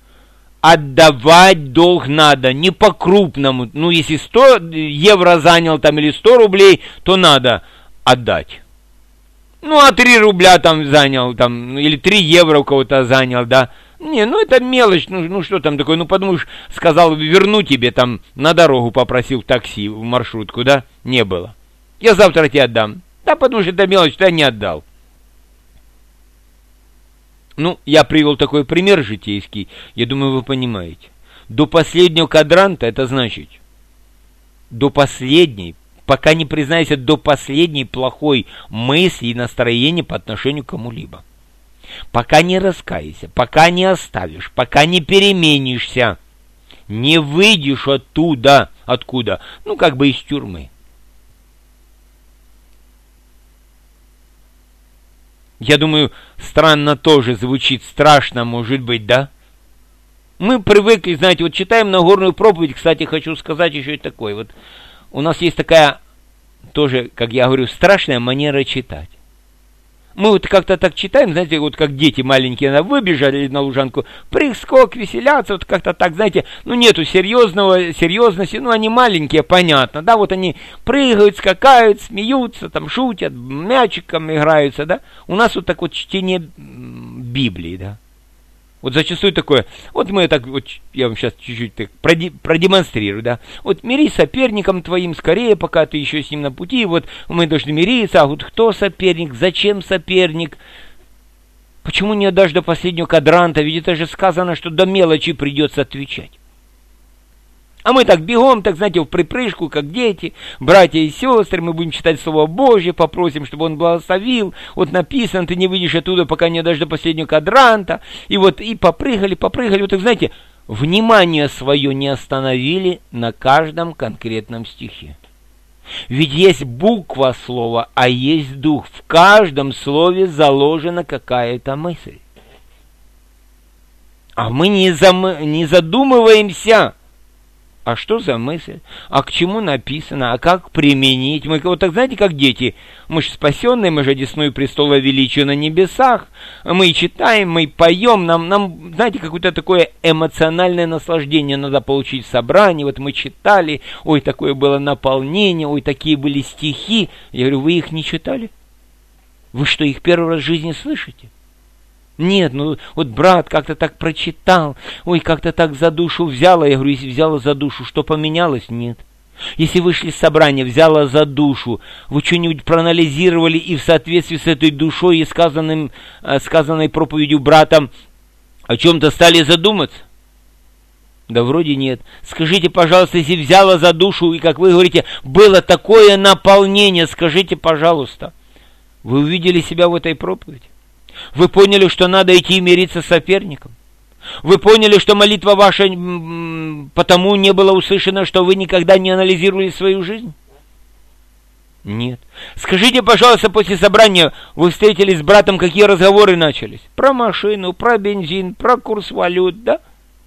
A: Отдавать долг надо, не по-крупному. Если 100 евро занял там или 100 рублей, то надо отдать. А 3 рубля там занял, там, или 3 евро у кого-то занял, да. Это мелочь, что там такое, подумаешь, сказал, верну тебе там, на дорогу попросил в такси, в маршрутку, да, не было. Я завтра тебе отдам. Да, потому что это мелочь, я не отдал. Я привел такой пример житейский, я думаю, вы понимаете. До последнего кадранта, это значит, до последней, пока не признайся до последней плохой мысли и настроения по отношению к кому-либо. Пока не раскаешься, пока не оставишь, пока не переменишься, не выйдешь оттуда, откуда? Из тюрьмы. Я думаю, странно тоже звучит, страшно, может быть, да? Мы привыкли, читаем Нагорную проповедь, кстати, хочу сказать еще и такое. У нас есть такая тоже, как я говорю, страшная манера читать. Мы вот как-то так читаем, знаете, вот как дети маленькие выбежали на лужанку, прыг-скок, веселятся, вот как-то так, знаете, ну нету серьезности, ну они маленькие, понятно, да, вот они прыгают, скакают, смеются, там шутят, мячиком играются, да. У нас вот так вот чтение Библии, да. Вот зачастую такое, вот мы так, вот я вам сейчас чуть-чуть так продемонстрирую, да. Вот мирись с соперником твоим скорее, пока ты еще с ним на пути, вот мы должны мириться, а вот кто соперник, зачем соперник, почему не отдашь до последнего квадранта, ведь это же сказано, что до мелочи придется отвечать. А мы так бегом, так знаете, в припрыжку, как дети, братья и сестры, мы будем читать Слово Божье, попросим, чтобы Он благословил. Вот написано, ты не выйдешь оттуда, пока не дойдешь до последнего квадранта. И вот и попрыгали. Вот так знаете, внимание свое не остановили на каждом конкретном стихе. Ведь есть буква слова, а есть дух. В каждом слове заложена какая-то мысль. А мы не задумываемся. А что за мысль? А к чему написано? А как применить? Мы вот так, знаете, как дети. Мы же спасенные, мы же одесную престола величия на небесах. Мы читаем, мы поем. Нам, знаете, какое-то такое эмоциональное наслаждение надо получить в собрании. Вот мы читали, ой, такое было наполнение, ой, такие были стихи. Я говорю, вы их не читали? Вы что, их первый раз в жизни слышите? Нет, ну вот брат как-то так прочитал, ой, как-то так за душу взяла. Я говорю, если взяла за душу, что поменялось? Нет. Если вышли с собрания, взяла за душу, вы что-нибудь проанализировали и в соответствии с этой душой и сказанной проповедью братом о чем-то стали задуматься? Да вроде нет. Скажите, пожалуйста, если взяла за душу и, как вы говорите, было такое наполнение, скажите, пожалуйста, вы увидели себя в этой проповеди? Вы поняли, что надо идти и мириться с соперником? Вы поняли, что молитва ваша потому не была услышана, что вы никогда не анализировали свою жизнь? Нет. Скажите, пожалуйста, после собрания вы встретились с братом, какие разговоры начались? Про машину, про бензин, про курс валют, да?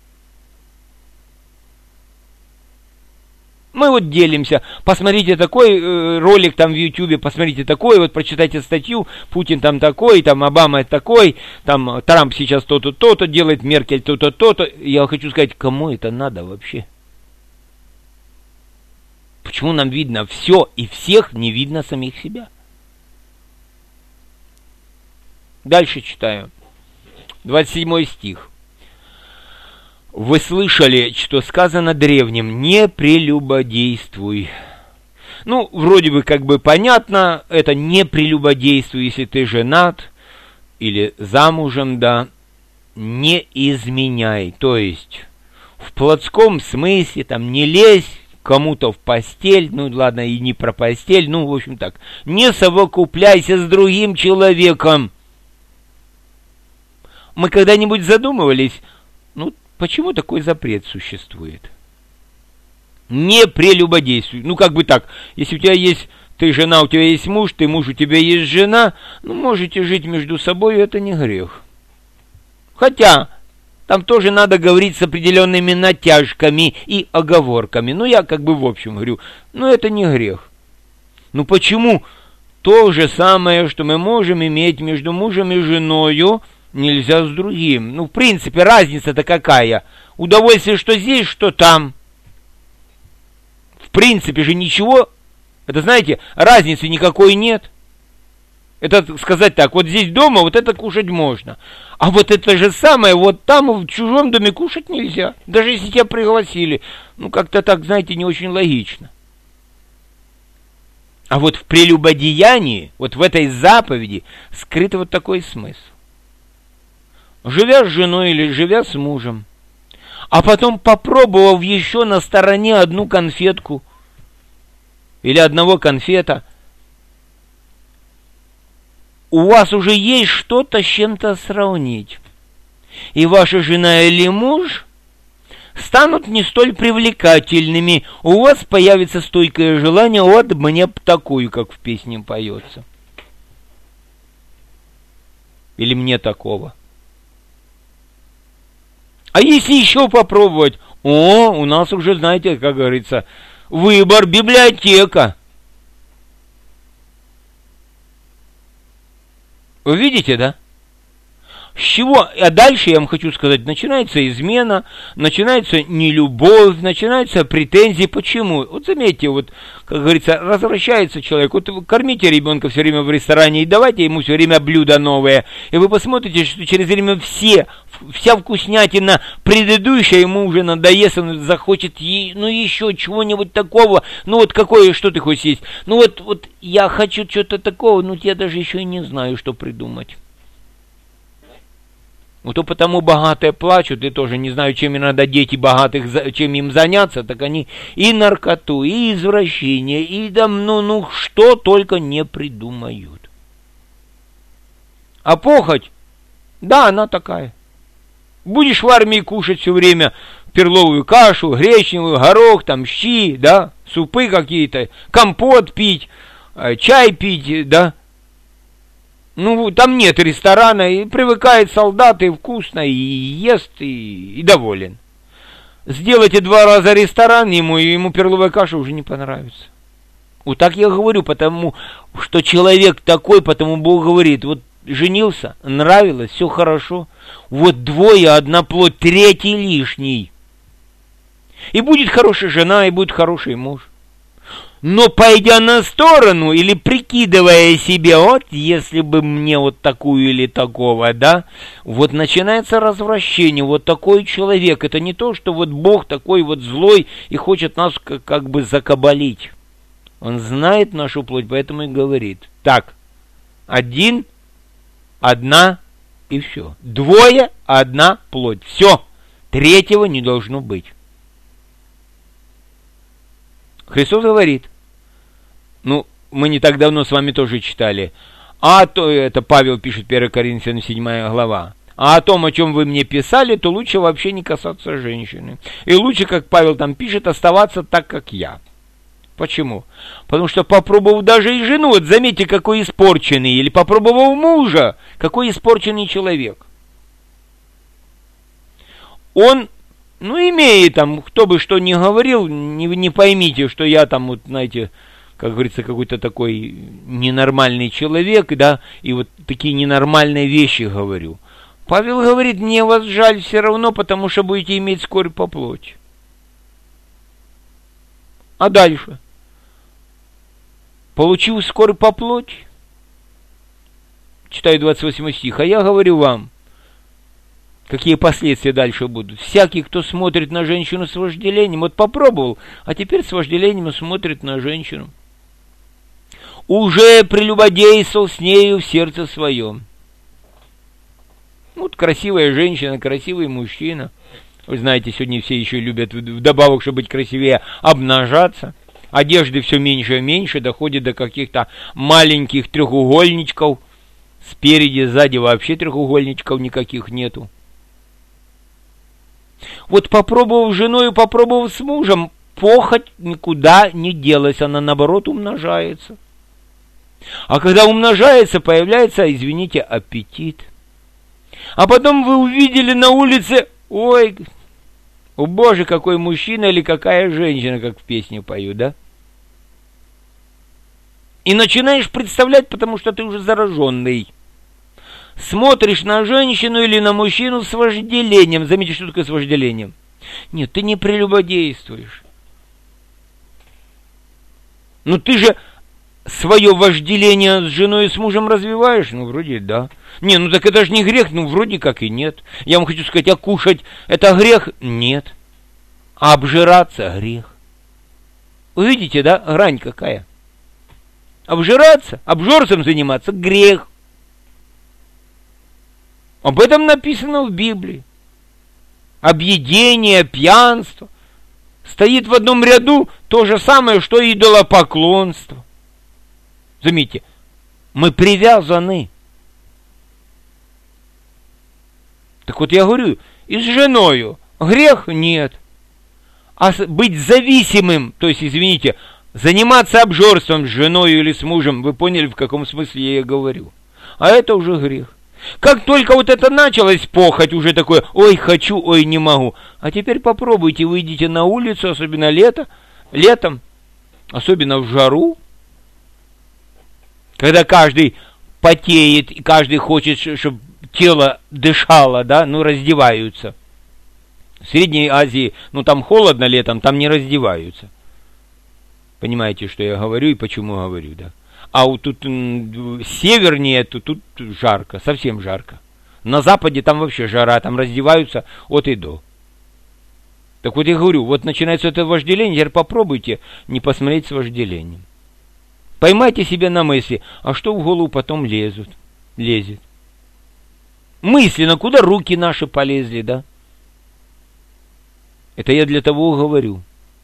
A: Мы вот делимся. Посмотрите такой ролик там в Ютубе, посмотрите такой, вот прочитайте статью, Путин там такой, там Обама такой, там Трамп сейчас то-то, то-то делает, Меркель то-то, то-то. Я хочу сказать, кому это надо вообще? Почему нам видно все и всех, не видно самих себя? Дальше читаю. 27 стих. Вы слышали, что сказано древним, не прелюбодействуй. Ну, вроде бы как бы понятно, это не прелюбодействуй, если ты женат или замужем, да, не изменяй. То есть, в плотском смысле, там, не лезь кому-то в постель, ну, ладно, и не про постель, ну, в общем так, не совокупляйся с другим человеком. Мы когда-нибудь задумывались, ну, почему такой запрет существует? Не прелюбодействуй. Ну, как бы так, если у тебя есть, ты жена, у тебя есть муж, ты муж, у тебя есть жена, ну, можете жить между собой, это не грех. Хотя, там тоже надо говорить с определенными натяжками и оговорками. Ну, я как бы в общем говорю, ну, это не грех. Ну, почему то же самое, что мы можем иметь между мужем и женою, нельзя с другим? Ну, в принципе, разница-то какая? Удовольствие, что здесь, что там. В принципе же ничего, это, знаете, разницы никакой нет. Это сказать так, вот здесь дома вот это кушать можно. А вот это же самое, вот там в чужом доме кушать нельзя. Даже если тебя пригласили. Ну, как-то так, знаете, не очень логично. А вот в прелюбодеянии, вот в этой заповеди, скрыт вот такой смысл. Живя с женой или живя с мужем, а потом попробовав еще на стороне одну конфетку или одного конфета, у вас уже есть что-то с чем-то сравнить. И ваша жена или муж станут не столь привлекательными. У вас появится стойкое желание, вот мне такую, как в песне поется. Или мне такого. А если еще попробовать? О, у нас уже, знаете, как говорится, выбор, библиотека. Вы видите, да? С чего? А дальше я вам хочу сказать, начинается измена, начинается нелюбовь, начинаются претензии. Почему? Вот заметьте, вот, как говорится, возвращается человек. Вот кормите ребенка все время в ресторане и давайте ему все время блюда новые. И вы посмотрите, что через время вся вкуснятина предыдущая ему уже надоест, он захочет еще чего-нибудь такого. Ну вот какое, что ты хочешь есть? Ну вот я хочу что-то такого, я даже еще и не знаю, что придумать. Вот потому богатые плачут, и тоже не знаю, чем надо дети богатых, чем им заняться, так они и наркоту, и извращение, и там, что только не придумают. А похоть, да, она такая. Будешь в армии кушать все время перловую кашу, гречневую, горох, там, щи, да, супы какие-то, компот пить, чай пить, да. Там нет ресторана, и привыкает солдат, и вкусно, и ест, и доволен. Сделайте 2 раза ресторан ему, и ему перловая каша уже не понравится. Вот так я говорю, потому что человек такой, потому Бог говорит, вот женился, нравилось, все хорошо, вот 2, 1 плоть, 3 лишний. И будет хорошая жена, и будет хороший муж. Но пойдя на сторону или прикидывая себе, вот если бы мне вот такую или такого, да, вот начинается развращение, вот такой человек. Это не то, что вот Бог такой вот злой и хочет нас как бы закабалить. Он знает нашу плоть, поэтому и говорит. Так, 1, 1 и все. 2, 1 плоть. Все. 3 не должно быть. Христос говорит, мы не так давно с вами тоже читали, это Павел пишет, 1 Коринфянам 7 глава, а о том, о чем вы мне писали, то лучше вообще не касаться женщины. И лучше, как Павел там пишет, оставаться так, как я. Почему? Потому что попробовав даже и жену, вот заметьте, какой испорченный, или попробовав мужа, какой испорченный человек. Он имеет там, кто бы что ни говорил, не поймите, что я там, вот, знаете, как говорится, какой-то такой ненормальный человек, да, и вот такие ненормальные вещи говорю. Павел говорит, мне вас жаль все равно, потому что будете иметь скорбь по плоти. А дальше? Получив скорбь по плоти, читаю 28 стих, а я говорю вам, какие последствия дальше будут. Всякий, кто смотрит на женщину с вожделением, вот попробовал, а теперь с вожделением смотрит на женщину, уже прелюбодействовал с нею в сердце своем. Вот красивая женщина, красивый мужчина. Вы знаете, сегодня все еще любят, вдобавок, чтобы быть красивее, обнажаться. Одежды все меньше и меньше, доходит до каких-то маленьких треугольничков. Спереди, сзади вообще треугольничков никаких нету. Вот попробовав с женой, попробовав с мужем, похоть никуда не делась, она наоборот умножается. А когда умножается, появляется, извините, аппетит. А потом вы увидели на улице, ой, о боже, какой мужчина или какая женщина, как в песне поют, да? И начинаешь представлять, потому что ты уже зараженный. Смотришь на женщину или на мужчину с вожделением. Заметьте, что такое с вожделением? Нет, ты не прелюбодействуешь. Ну ты же свое вожделение с женой и с мужем развиваешь? Ну, вроде да. Не, ну так это же не грех, ну вроде как и нет. Я вам хочу сказать, а кушать это грех? Нет. А обжираться грех. Вы видите, да, грань какая? Обжираться, обжорством заниматься грех. Об этом написано в Библии. Объедение, пьянство. Стоит в одном ряду то же самое, что и идолопоклонство. Заметьте, мы привязаны. Так вот я говорю, и с женою грех нет. А быть зависимым, то есть, извините, заниматься обжорством с женой или с мужем, вы поняли, в каком смысле я говорю. А это уже грех. Как только вот это началось похоть, уже такое, ой, хочу, ой, не могу. А теперь попробуйте, выйдите на улицу, особенно летом, особенно в жару, когда каждый потеет, и каждый хочет, чтобы тело дышало, да, ну, раздеваются. В Средней Азии, ну, там холодно летом, там не раздеваются. Понимаете, что я говорю и почему говорю, да? А вот тут севернее, тут жарко, совсем жарко. На западе там вообще жара, там раздеваются от и до. Так вот я говорю, вот начинается это вожделение, теперь попробуйте не посмотреть с вожделением. Поймайте себя на мысли, а что в голову потом лезет? Мысленно, куда руки наши полезли, да? Это я для того говорю.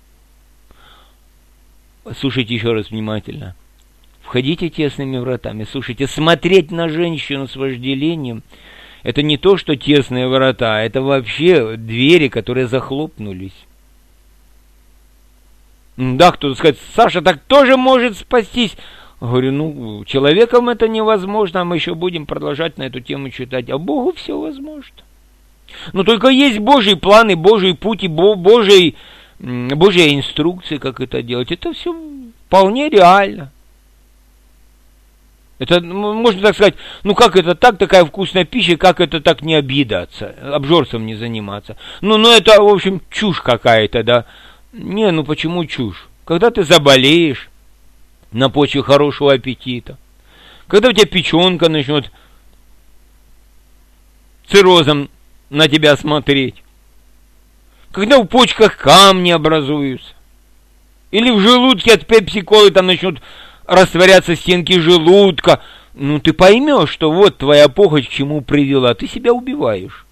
A: Слушайте еще раз внимательно. Входите тесными вратами. Слушайте, смотреть на женщину с вожделением, это не то, что тесные врата, это вообще двери, которые захлопнулись. Да, кто-то скажет, Саша, так тоже может спастись. Говорю, ну, человеком это невозможно, а мы еще будем продолжать на эту тему читать. А Богу все возможно. Но только есть Божьи планы, Божий путь и Божья инструкция, как это делать. Это все вполне реально. Это, можно так сказать, ну как это так, такая вкусная пища, как это так не объедаться, обжорством не заниматься. Ну это, в общем, чушь какая-то, да. Не, ну почему чушь? Когда ты заболеешь на почве хорошего аппетита, когда у тебя печенка начнет циррозом на тебя смотреть, когда в почках камни образуются, или в желудке от пепси-колы там начнут растворяться стенки желудка, ну ты поймешь, что вот твоя похоть к чему привела, ты себя убиваешь.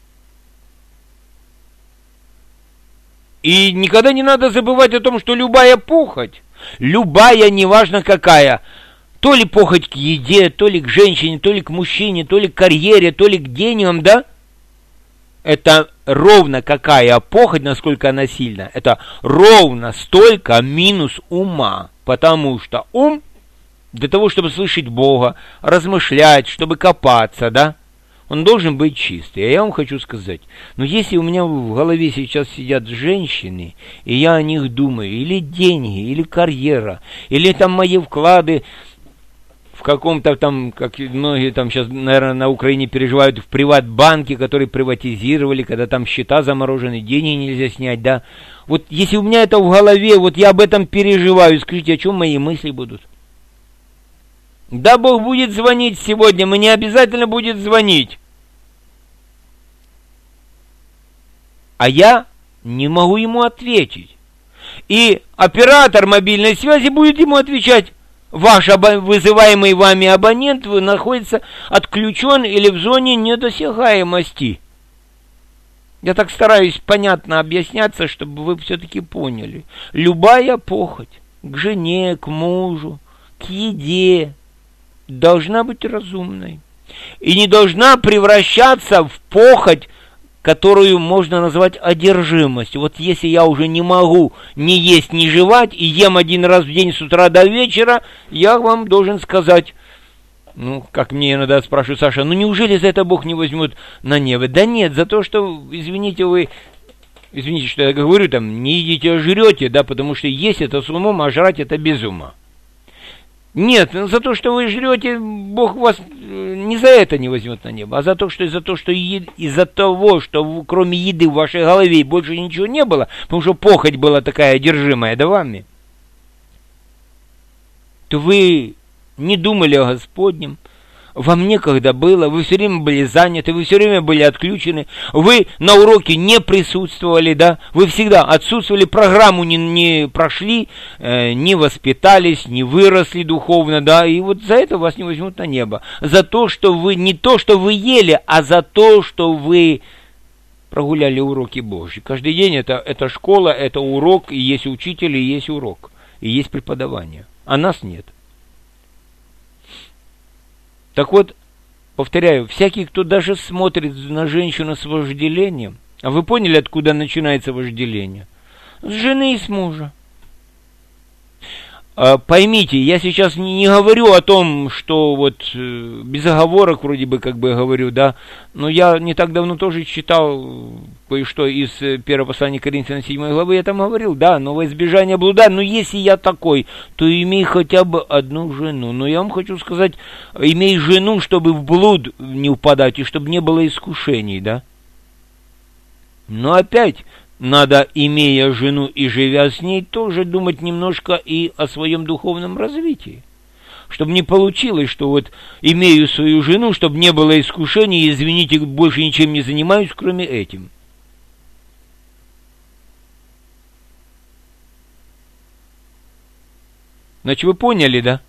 A: И никогда не надо забывать о том, что любая похоть, любая, неважно какая, то ли похоть к еде, то ли к женщине, то ли к мужчине, то ли к карьере, то ли к деньгам, да? Это ровно какая похоть, насколько она сильна, это ровно столько минус ума. Потому что ум для того, чтобы слышать Бога, размышлять, чтобы копаться, да, он должен быть чистый. А я вам хочу сказать, ну если у меня в голове сейчас сидят женщины, и я о них думаю, или деньги, или карьера, или там мои вклады в каком-то там, как многие там сейчас, наверное, на Украине переживают, в приватбанке, которые приватизировали, когда там счета заморожены, деньги нельзя снять, да. Вот если у меня это в голове, вот я об этом переживаю, скажите, о чем мои мысли будут? Да, Бог будет звонить сегодня, мне обязательно будет звонить. А я не могу ему ответить. И оператор мобильной связи будет ему отвечать: ваш вызываемый вами абонент находится отключен или в зоне недосягаемости. Я так стараюсь понятно объясняться, чтобы вы все-таки поняли. Любая похоть к жене, к мужу, к еде должна быть разумной. И не должна превращаться в похоть, которую можно назвать одержимостью. Вот если я уже не могу ни есть, ни жевать, и ем один раз в день с утра до вечера, я вам должен сказать, ну, как мне иногда спрашивают, Саша, ну неужели за это Бог не возьмет на небо? Да нет, за то, что, извините, что я говорю, там, не едите, а жрете, да, потому что есть это с умом, а жрать это без ума. Нет, за то, что вы жрете, Бог вас не за это не возьмет на небо, а за то, что из-за того, что кроме еды в вашей голове больше ничего не было, потому что похоть была такая одержимая, да, вами, то вы не думали о Господнем, вам некогда было, вы все время были заняты, вы все время были отключены, вы на уроке не присутствовали, да, вы всегда отсутствовали, программу не прошли, не воспитались, не выросли духовно, да, и вот за это вас не возьмут на небо. За то, что вы, не то, что вы ели, а за то, что вы прогуляли уроки Божьи. Каждый день это школа, это урок, и есть учитель, и есть урок, и есть преподавание, а нас нет. Так вот, повторяю, всякий, кто даже смотрит на женщину с вожделением, а вы поняли, откуда начинается вожделение? С жены и с мужа. Поймите, я сейчас не говорю о том, что вот без оговорок вроде бы как бы говорю, да, но я не так давно тоже читал кое-что из первого послания Коринфянам 7 главы, я там говорил, да, но во избежание блуда, но если я такой, то имей хотя бы одну жену. Но я вам хочу сказать, имей жену, чтобы в блуд не упадать и чтобы не было искушений, да. Но опять... Надо, имея жену и живя с ней, тоже думать немножко и о своем духовном развитии. Чтобы не получилось, что вот имею свою жену, чтобы не было искушений, извините, больше ничем не занимаюсь, кроме этим. Значит, вы поняли, да?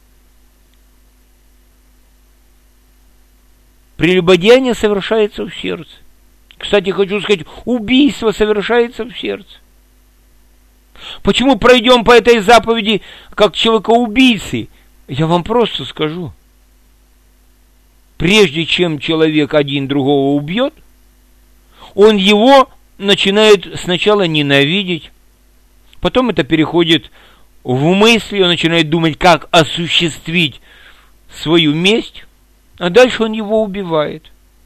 A: Прелюбодеяние совершается в сердце. Кстати, хочу сказать, убийство совершается в сердце. Почему пройдем по этой заповеди как человека-убийцы? Я вам просто скажу. Прежде чем человек один другого убьет, он его начинает сначала ненавидеть, потом это переходит в мысли, он начинает думать, как осуществить свою месть, а дальше он его убивает.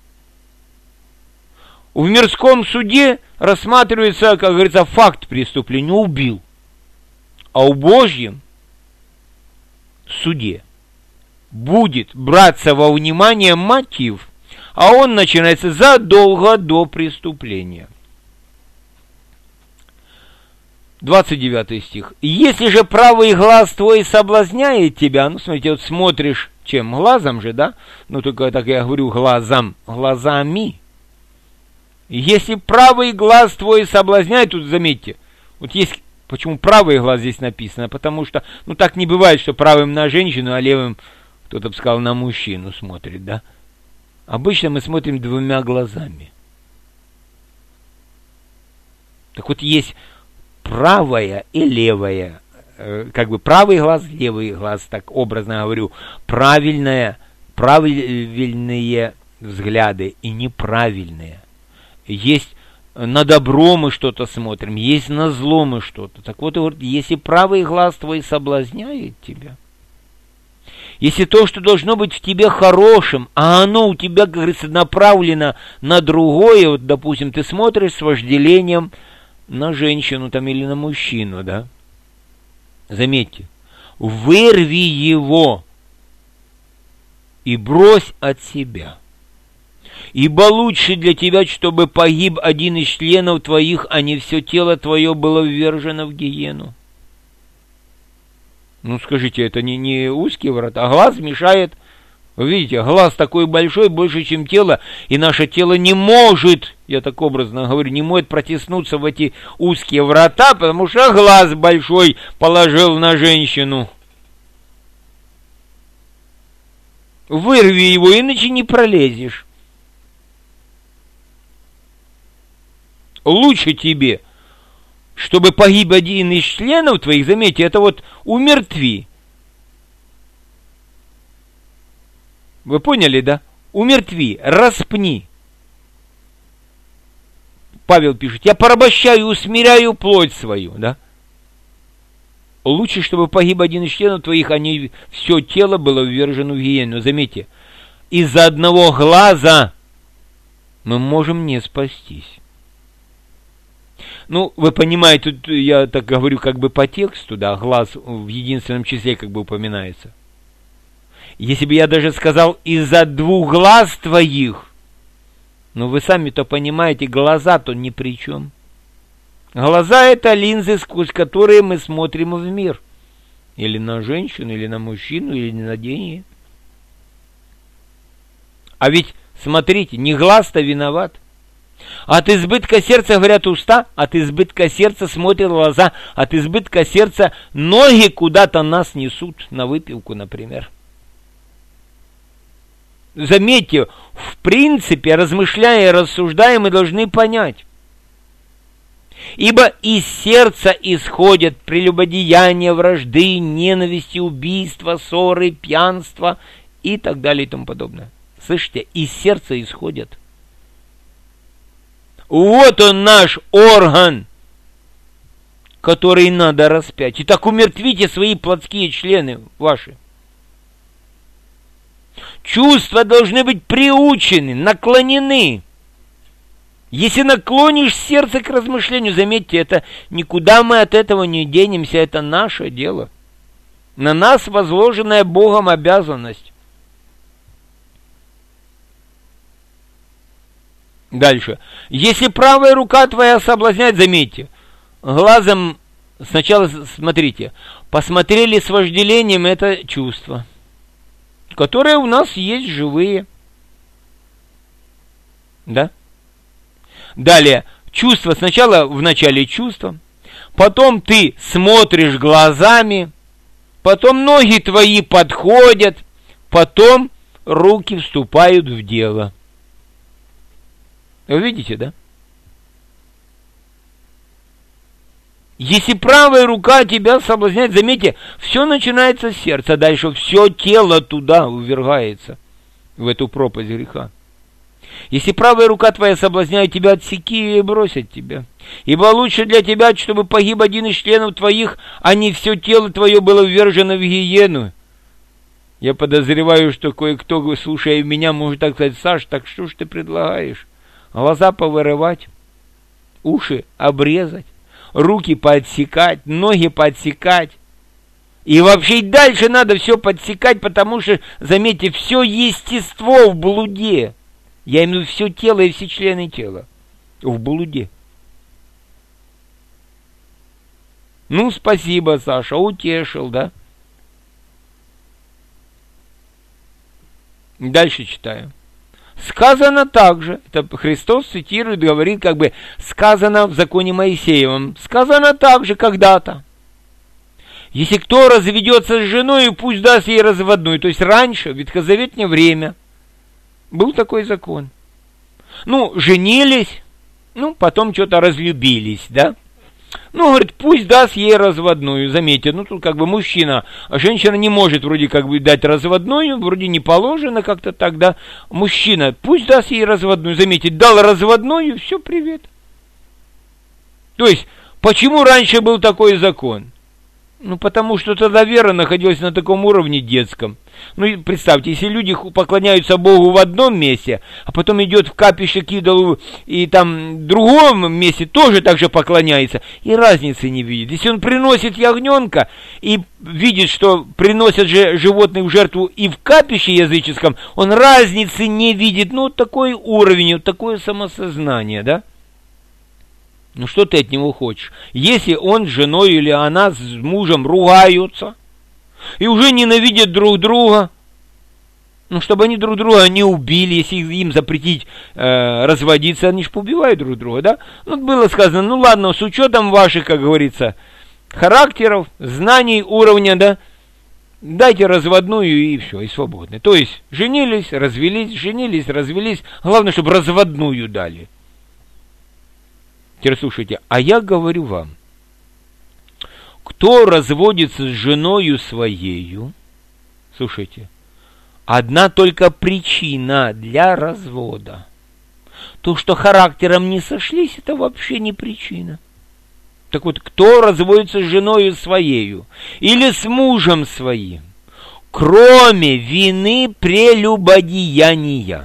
A: В мирском суде рассматривается, как говорится, факт преступления, убил. А у Божьем суде будет браться во внимание мотив, а он начинается задолго до преступления. 29 стих. «Если же правый глаз твой соблазняет тебя», ну, смотрите, вот смотришь, чем? Глазом же, да? Ну, только так я говорю, глазом, глазами. Если правый глаз твой соблазняет, тут заметьте, вот есть, почему правый глаз здесь написано, потому что, ну так не бывает, что правым на женщину, а левым, кто-то бы сказал, на мужчину смотрит, да? Обычно мы смотрим двумя глазами. Так вот есть правая и левая, как бы правый глаз, левый глаз, так образно говорю, правильные взгляды и неправильные. Есть на добро мы что-то смотрим, есть на зло мы что-то. Так вот, если правый глаз твой соблазняет тебя, если то, что должно быть в тебе хорошим, а оно у тебя, как говорится, направлено на другое, вот, допустим, ты смотришь с вожделением на женщину там или на мужчину, да? Заметьте, вырви его и брось от себя. Ибо лучше для тебя, чтобы погиб один из членов твоих, а не все тело твое было ввержено в гиену. Ну, скажите, это не узкие врата, а глаз мешает. Вы видите, глаз такой большой, больше, чем тело, и наше тело не может, я так образно говорю, не может протиснуться в эти узкие врата, потому что глаз большой положил на женщину. Вырви его, иначе не пролезешь. Лучше тебе, чтобы погиб один из членов твоих, заметьте, это вот умертви. Вы поняли, да? Умертви, распни. Павел пишет, я порабощаю, усмиряю плоть свою, да? Лучше, чтобы погиб один из членов твоих, а не все тело было ввержено в гиену. Заметьте, из-за одного глаза мы можем не спастись. Ну, вы понимаете, тут я так говорю как бы по тексту, да, глаз в единственном числе как бы упоминается. Если бы я даже сказал из-за двух глаз твоих, ну вы сами-то понимаете, глаза-то ни при чем. Глаза это линзы, сквозь которые мы смотрим в мир. Или на женщину, или на мужчину, или на деньги. А ведь, смотрите, не глаз-то виноват. От избытка сердца говорят уста, от избытка сердца смотрят глаза, от избытка сердца ноги куда-то нас несут, на выпивку, например. Заметьте, в принципе, размышляя и рассуждая, мы должны понять. Ибо из сердца исходят прелюбодеяния, вражды, ненависти, убийства, ссоры, пьянства и так далее и тому подобное. Слышите, из сердца исходят. Вот он наш орган, которые надо распять. Итак, умертвите свои плотские члены ваши. Чувства должны быть приучены, наклонены. Если наклонишь сердце к размышлению, заметьте, это никуда мы от этого не денемся, это наше дело. На нас возложенная Богом обязанность. Дальше. Если правая рука твоя соблазняет, заметьте, глазом сначала смотрите, посмотрели с вожделением, это чувства, которые у нас есть живые. Да? Далее, чувство сначала в начале чувства, потом ты смотришь глазами, потом ноги твои подходят, потом руки вступают в дело. Вы видите, да? Если правая рука тебя соблазняет, заметьте, все начинается с сердца, дальше все тело туда увергается, в эту пропасть греха. Если правая рука твоя соблазняет тебя, отсеки ее и брось от тебя. Ибо лучше для тебя, чтобы погиб один из членов твоих, а не все тело твое было ввержено в гиену. Я подозреваю, что кое-кто, слушая меня, может так сказать: Саш, так что ж ты предлагаешь? Глаза повырывать, уши обрезать, руки поотсекать, ноги поотсекать. И вообще и дальше надо все подсекать, потому что, заметьте, все естество в блуде. Я имею в виду все тело и все члены тела в блуде. Ну, спасибо, Саша, утешил, да? Дальше читаю. Сказано также, это Христос цитирует, говорит, как бы сказано в законе Моисеевом, сказано также когда-то. Если кто разведется с женой, пусть даст ей разводную. То есть раньше, в ветхозаветное время, был такой закон. Ну, женились, ну, потом что-то разлюбились, да? Ну, говорит, пусть даст ей разводную. Заметьте, ну, тут как бы мужчина, а женщина не может вроде как бы дать разводную, вроде не положено как-то тогда. Мужчина, пусть даст ей разводную. Заметьте, дал разводную, все, привет. То есть, почему раньше был такой закон? Ну, потому что тогда вера находилась на таком уровне детском. Ну, представьте, если люди поклоняются Богу в одном месте, а потом идет в капище к идолу и там в другом месте тоже так же поклоняется, и разницы не видит. Если он приносит ягненка и видит, что приносят же животных в жертву и в капище языческом, он разницы не видит. Ну, вот такой уровень, вот такое самосознание, да? Ну, что ты от него хочешь? Если он с женой или она с мужем ругаются и уже ненавидят друг друга, ну, чтобы они друг друга не убили, если им запретить разводиться, они же поубивают друг друга, да? Ну, было сказано, ну, ладно, с учетом ваших, как говорится, характеров, знаний, уровня, да, дайте разводную и все, и свободны. То есть, женились, развелись, главное, чтобы разводную дали. Теперь слушайте, а я говорю вам, кто разводится с женою своею, слушайте, одна только причина для развода. То, что характером не сошлись, это вообще не причина. Так вот, кто разводится с женою своею или с мужем своим, кроме вины прелюбодеяния,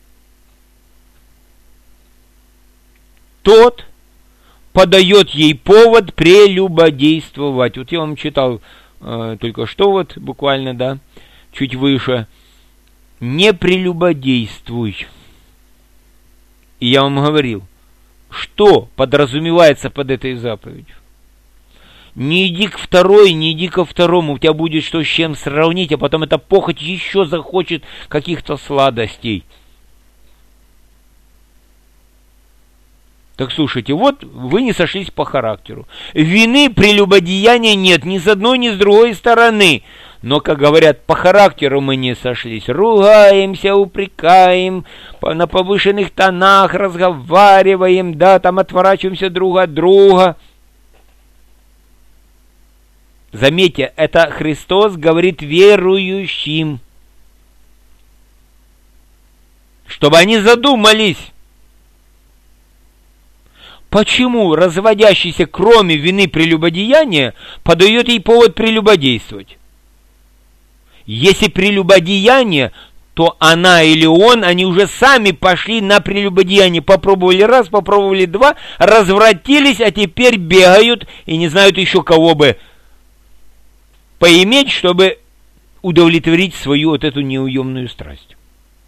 A: тот подает ей повод прелюбодействовать. Вот я вам читал только что, вот буквально, да, чуть выше. Не прелюбодействуй. И я вам говорил, что подразумевается под этой заповедью. Не иди к второй, не иди ко второму, у тебя будет что с чем сравнить, а потом эта похоть еще захочет каких-то сладостей. Так слушайте, вот вы не сошлись по характеру. Вины прелюбодеяния нет ни с одной, ни с другой стороны. Но, как говорят, по характеру мы не сошлись. Ругаемся, упрекаем, на повышенных тонах разговариваем, да, там отворачиваемся друг от друга. Заметьте, это Христос говорит верующим. Чтобы они задумались. почему разводящийся, кроме вины прелюбодеяния, подает ей повод прелюбодействовать? Если прелюбодеяние, то она или он, они уже сами пошли на прелюбодеяние. Попробовали раз, попробовали два, развратились, а теперь бегают и не знают еще кого бы поиметь, чтобы удовлетворить свою вот эту неуемную страсть.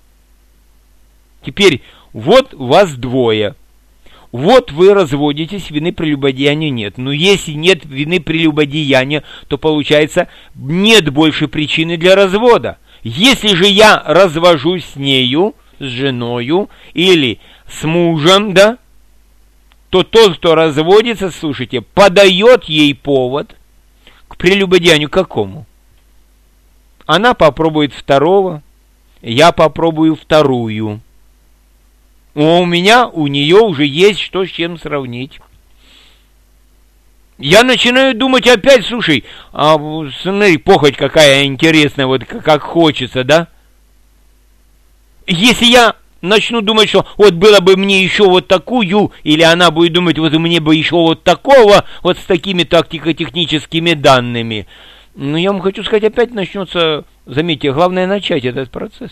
A: Теперь вот вас двое. Вот вы разводитесь, вины прелюбодеяния нет. Но если нет вины прелюбодеяния, то получается нет больше причины для развода. Если же я развожусь с нею, с женою или с мужем, да, то тот, кто разводится, слушайте, подает ей повод к прелюбодеянию какому? Она попробует второго, я попробую вторую. У нее уже есть что с чем сравнить. Я начинаю думать опять, слушай, смотри, похоть какая интересная, вот как хочется, да? Если я начну думать, что вот было бы мне еще вот такую, или она будет думать, вот мне бы еще вот такого, вот с такими тактико-техническими данными, ну, я вам хочу сказать, опять начнется, заметьте, главное начать этот процесс.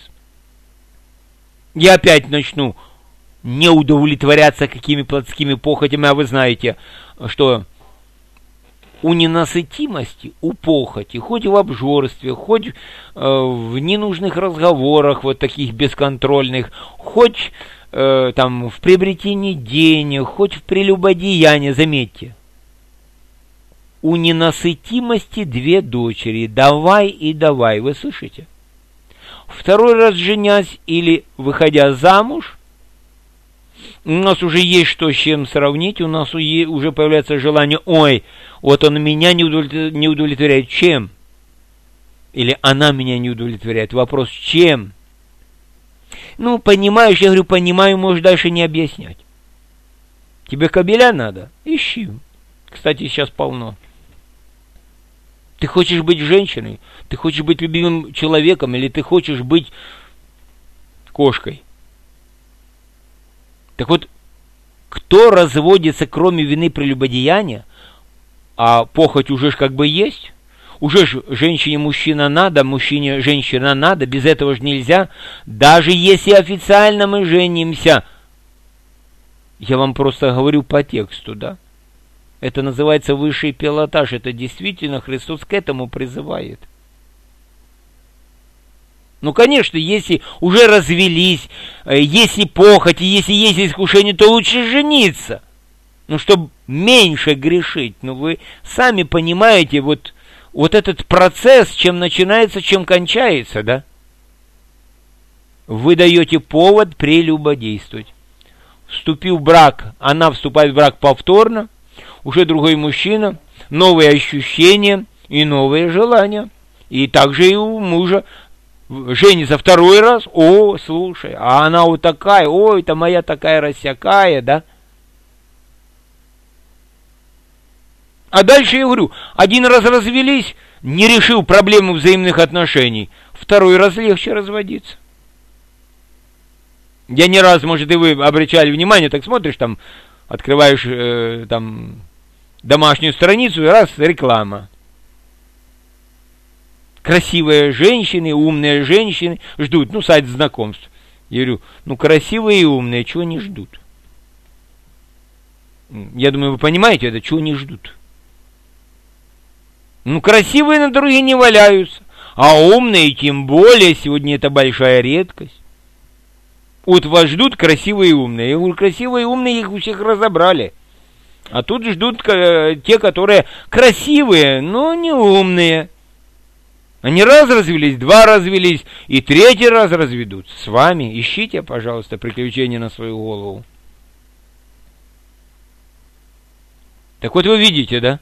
A: Я опять начну не удовлетворяться какими плотскими похотями, а вы знаете, что у ненасытимости, у похоти, хоть в обжорстве, хоть в ненужных разговорах, вот таких бесконтрольных, хоть там в приобретении денег, хоть в прелюбодеянии, заметьте, у ненасытимости две дочери, давай и давай, вы слышите? Второй раз женясь или выходя замуж, у нас уже есть что с чем сравнить, у нас уже появляется желание, ой, вот он меня не удовлетворяет, чем? Или она меня не удовлетворяет, вопрос, чем? Ну, понимаешь, я говорю, понимаю, можешь дальше не объяснять. Тебе кобеля надо? Ищи. Кстати, сейчас полно. Ты хочешь быть женщиной? Ты хочешь быть любимым человеком? Или ты хочешь быть кошкой? Так вот, кто разводится, кроме вины прелюбодеяния, а похоть уже ж как бы есть, уже ж женщине мужчина надо, мужчине женщина надо, без этого же нельзя, даже если официально мы женимся. Я вам просто говорю по тексту, да? Это называется высший пилотаж, это действительно Христос к этому призывает. Ну, конечно, если уже развелись, если похоть, если есть искушение, то лучше жениться. Ну, чтобы меньше грешить. Ну, вы сами понимаете, вот этот процесс, чем начинается, чем кончается, да? Вы даете повод прелюбодействовать. Вступив в брак, она вступает в брак повторно, уже другой мужчина, новые ощущения и новые желания. И также и у мужа. Женится второй раз, о, слушай, а она вот такая, ой, это моя такая рассякая, да? А дальше я говорю, один раз развелись, не решил проблему взаимных отношений, второй раз легче разводиться. Я не раз, может, и вы обращали внимание, так смотришь, там, открываешь там домашнюю страницу, и раз, реклама. Красивые женщины, умные женщины ждут, ну, сайт знакомств. Я говорю, ну, красивые и умные, чего не ждут? Я думаю, вы понимаете это, чего не ждут? Ну, красивые на дороге не валяются, а умные тем более, сегодня это большая редкость. Вот вас ждут красивые и умные. Я говорю, красивые и умные, их у всех разобрали. А тут ждут те, которые красивые, но не умные. Они раз развелись, два развелись, и третий раз разведут. С вами ищите, пожалуйста, приключения на свою голову. Так вот вы видите, да?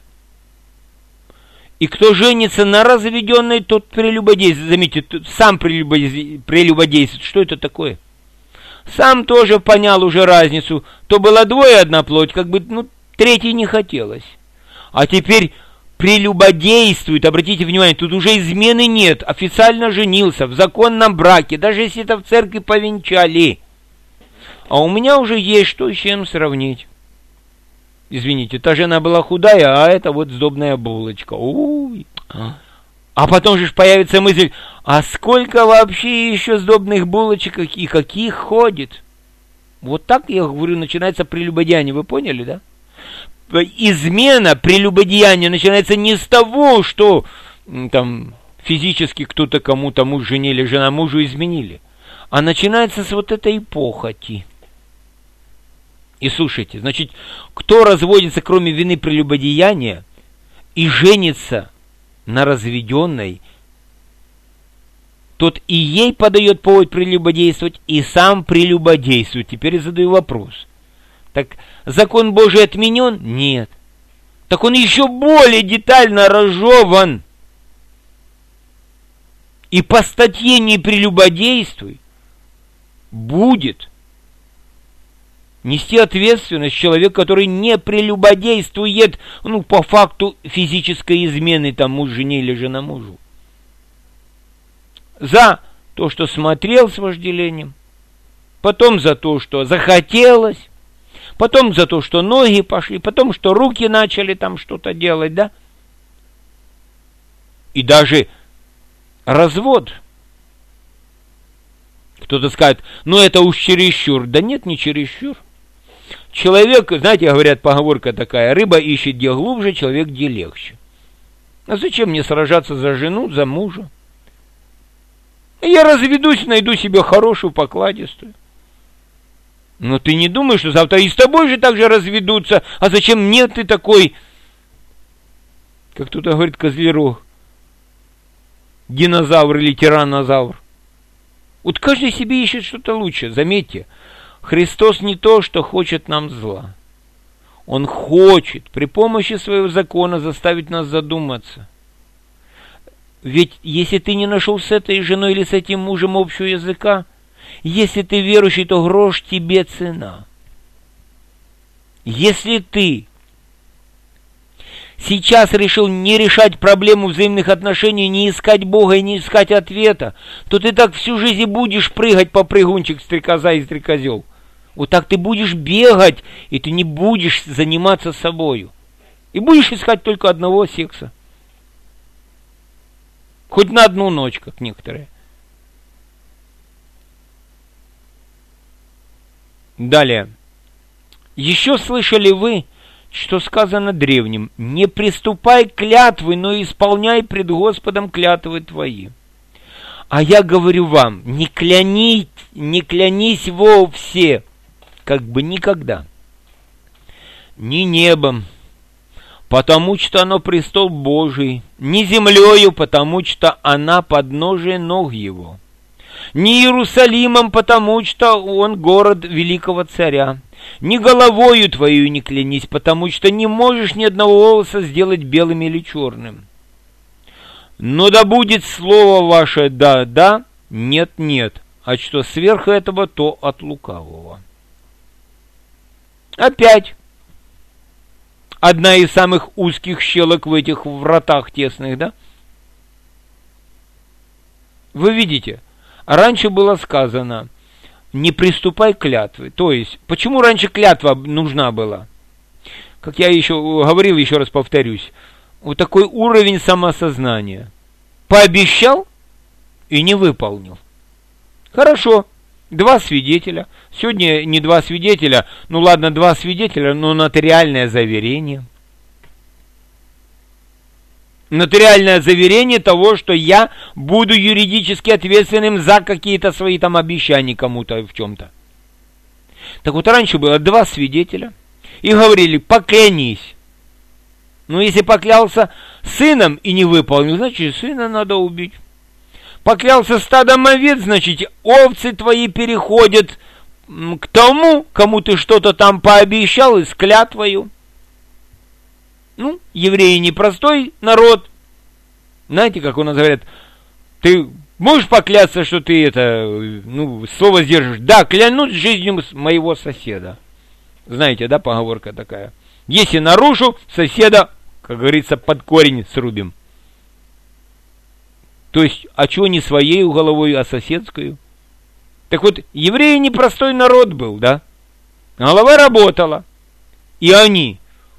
A: И кто женится на разведенной, тот прелюбодействует. Заметьте, сам прелюбодействует. Что это такое? Сам тоже понял уже разницу. То было двое, одна плоть, как бы, ну, третьей не хотелось. А теперь прелюбодействует, обратите внимание, тут уже измены нет, официально женился, в законном браке, даже если это в церкви повенчали. А у меня уже есть что с чем сравнить. Извините, та жена была худая, а это вот сдобная булочка. Уй. А потом же появится мысль, а сколько вообще еще сдобных булочек и каких ходит? Вот так, я говорю, начинается прелюбодеяние, вы поняли, да? Измена, прелюбодеяние начинается не с того, что там физически кто-то кому-то, муж жене или жена мужу изменили, а начинается с вот этой похоти. И слушайте, значит, кто разводится, кроме вины прелюбодеяния, и женится на разведенной, тот и ей подает повод прелюбодействовать, и сам прелюбодействует. Теперь я задаю вопрос. Так закон Божий отменен? Нет. Так он еще более детально разжеван. И по статье «Не прелюбодействуй» будет нести ответственность человек, который не прелюбодействует, по факту физической измены, там, муж жене или жена мужу. За то, что смотрел с вожделением, потом за то, что захотелось, потом за то, что ноги пошли, потом, что руки начали там что-то делать, да? И даже развод. Кто-то скажет, это уж чересчур. Да нет, не чересчур. Человек, знаете, говорят, поговорка такая, рыба ищет где глубже, человек где легче. А зачем мне сражаться за жену, за мужа? Я разведусь, найду себе хорошую, покладистую. Но ты не думаешь, что завтра и с тобой же так же разведутся. А зачем мне ты такой, как кто-то говорит, козлерог, динозавр или тираннозавр? Вот каждый себе ищет что-то лучше. Заметьте, Христос не то, что хочет нам зла. Он хочет при помощи своего закона заставить нас задуматься. Ведь если ты не нашел с этой женой или с этим мужем общего языка, если ты верующий, то грош тебе цена. Если ты сейчас решил не решать проблему взаимных отношений, не искать Бога и не искать ответа, то ты так всю жизнь и будешь прыгать по прыгунчик стрекоза и стрекозел. Вот так ты будешь бегать, и ты не будешь заниматься собою. И будешь искать только одного секса. Хоть на одну ночь, как некоторые. Далее. Еще слышали вы, что сказано древним: «Не приступай к клятвы, но исполняй пред Господом клятвы твои». А я говорю вам, не клянись вовсе, как бы никогда. Ни небом, потому что оно престол Божий, ни землею, потому что она подножие ног его, ни Иерусалимом, потому что он город великого царя, ни головою твою не клянись, потому что не можешь ни одного волоса сделать белым или черным. Но да будет слово ваше да, да, нет, нет, а что сверх этого, то от лукавого. Опять одна из самых узких щелок в этих вратах тесных, да? Вы видите, раньше было сказано, не приступай к клятве. То есть, почему раньше клятва нужна была? Как я еще говорил, еще раз повторюсь, вот такой уровень самосознания. Пообещал и не выполнил. Хорошо, 2 свидетеля. Сегодня не 2 свидетеля, ну ладно, 2 свидетеля, но нотариальное заверение. Нотариальное заверение того, что я буду юридически ответственным за какие-то свои там обещания кому-то в чем-то. Так вот, раньше было 2 свидетеля, и говорили, поклянись. Но если поклялся сыном и не выполнил, значит, сына надо убить. Поклялся стадом овец, значит, овцы твои переходят к тому, кому ты что-то там пообещал, и с клятвою. Ну, евреи непростой народ. Знаете, как у нас говорят, ты можешь поклясться, что ты слово сдержишь? Да, клянусь жизнью моего соседа. Знаете, да, поговорка такая. Если нарушу, соседа, как говорится, под корень срубим. То есть, а чего не своей головой, а соседскую? Так вот, евреи непростой народ был, да? Голова работала. И они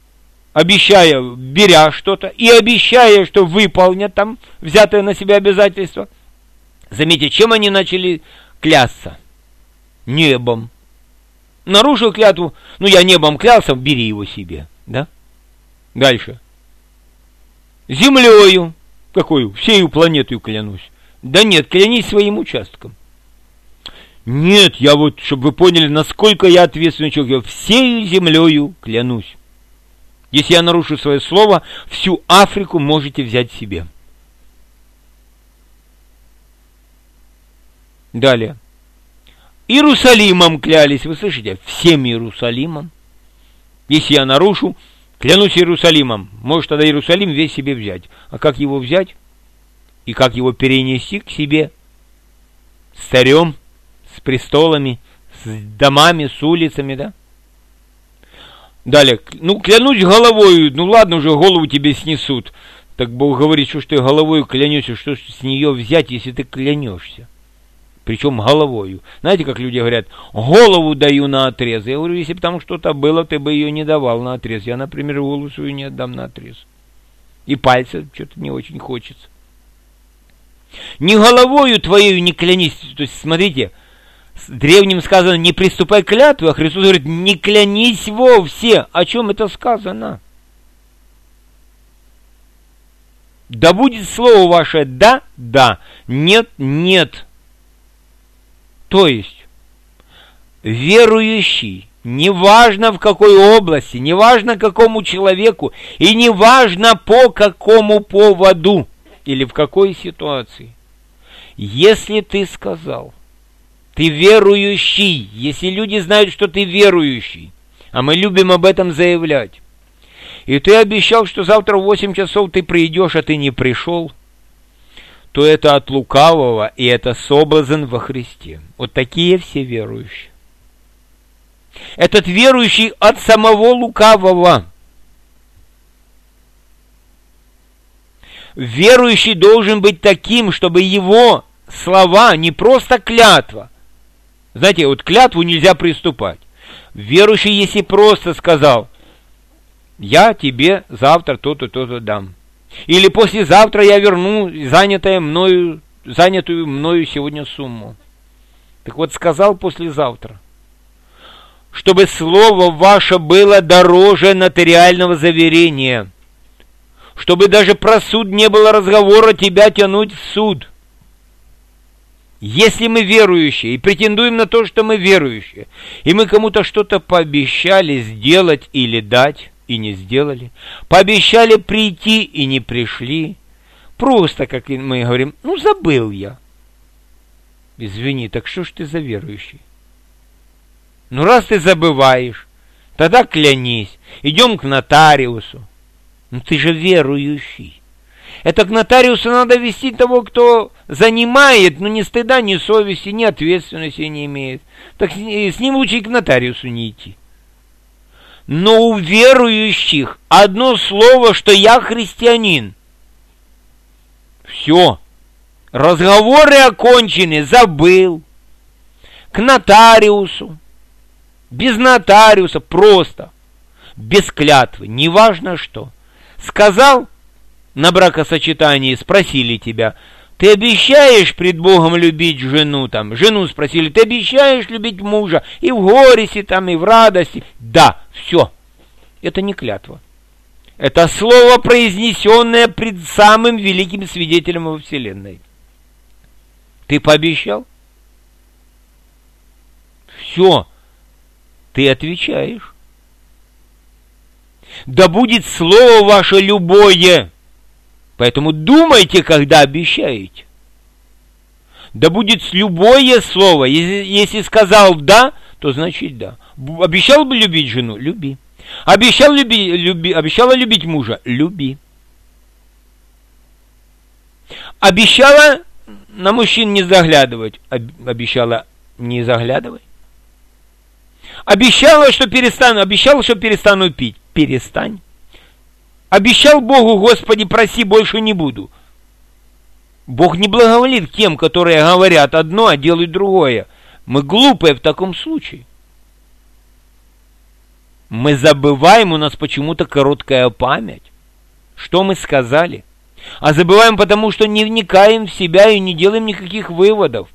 A: обещая, беря что-то, и обещая, что выполнят там взятое на себя обязательство. Заметьте, чем они начали клясться? Небом. Нарушил клятву, я небом клялся, бери его себе, да? Дальше. Землею. Какую? Всею планету клянусь. Да нет, клянись своим участком. Нет, я вот, чтобы вы поняли, насколько я ответственный человек, я всею землею клянусь. Если я нарушу свое слово, всю Африку можете взять себе. Далее. Иерусалимом клялись, вы слышите? Всем Иерусалимом. Если я нарушу, клянусь Иерусалимом. Может тогда Иерусалим весь себе взять. А как его взять? И как его перенести к себе? С царем, с престолами, с домами, с улицами, да? Далее. Клянусь головою. Ладно, уже голову тебе снесут. Так Бог говорит, что ж ты головою клянешься, что ж с нее взять, если ты клянешься? Причем головою. Знаете, как люди говорят, голову даю на отрез. Я говорю, если бы там что-то было, ты бы ее не давал на отрез. Я, например, голову свою не отдам на отрез. И пальцы что-то не очень хочется. Ни головою твоею не клянись. То есть, смотрите, с древним сказано, не приступай к клятве, а Христос говорит, не клянись вовсе. О чем это сказано? Да будет слово ваше да, да, нет, нет. То есть, верующий, неважно в какой области, неважно какому человеку, и неважно по какому поводу, или в какой ситуации, если ты сказал, ты верующий, если люди знают, что ты верующий, а мы любим об этом заявлять, и ты обещал, что завтра в 8 часов ты придешь, а ты не пришел, то это от лукавого, и это соблазн во Христе. Вот такие все верующие. Этот верующий от самого лукавого. Верующий должен быть таким, чтобы его слова не просто клятва. Знаете, вот клятву нельзя приступать. Верующий, если просто сказал, я тебе завтра то-то, то-то дам. Или послезавтра я верну занятую мною сегодня сумму. Так вот, сказал послезавтра. Чтобы слово ваше было дороже нотариального заверения. Чтобы даже про суд не было разговора тебя тянуть в суд. Если мы верующие и претендуем на то, что мы верующие, и мы кому-то что-то пообещали сделать или дать, и не сделали, пообещали прийти и не пришли, просто, как мы говорим, забыл я. Извини, так что ж ты за верующий? Раз ты забываешь, тогда клянись, идем к нотариусу. Ты же верующий. Это к нотариусу надо вести того, кто занимает, но ни стыда, ни совести, ни ответственности не имеет. Так с ним лучше и к нотариусу не идти. Но у верующих одно слово, что я христианин. Все. Разговоры окончены, забыл. К нотариусу. Без нотариуса, просто. Без клятвы, неважно что. Сказал на бракосочетании, спросили тебя, ты обещаешь пред Богом любить жену, жену спросили, ты обещаешь любить мужа и в горести, и в радости? Да, все. Это не клятва. Это слово, произнесенное пред самым великим свидетелем во Вселенной. Ты пообещал? Все. Ты отвечаешь. Да будет слово ваше любое. Поэтому думайте, когда обещаете. Да будет любое слово. Если сказал «да», то значит «да». Обещал бы любить жену? Люби. Обещала любить мужа? Люби. Обещала на мужчин не заглядывать? Обещала не заглядывай. Обещала, что перестану пить? Перестань. Обещал Богу, Господи, проси, больше не буду. Бог не благоволит тем, которые говорят одно, а делают другое. Мы глупые в таком случае. Мы забываем, у нас почему-то короткая память. Что мы сказали? А забываем потому, что не вникаем в себя и не делаем никаких выводов.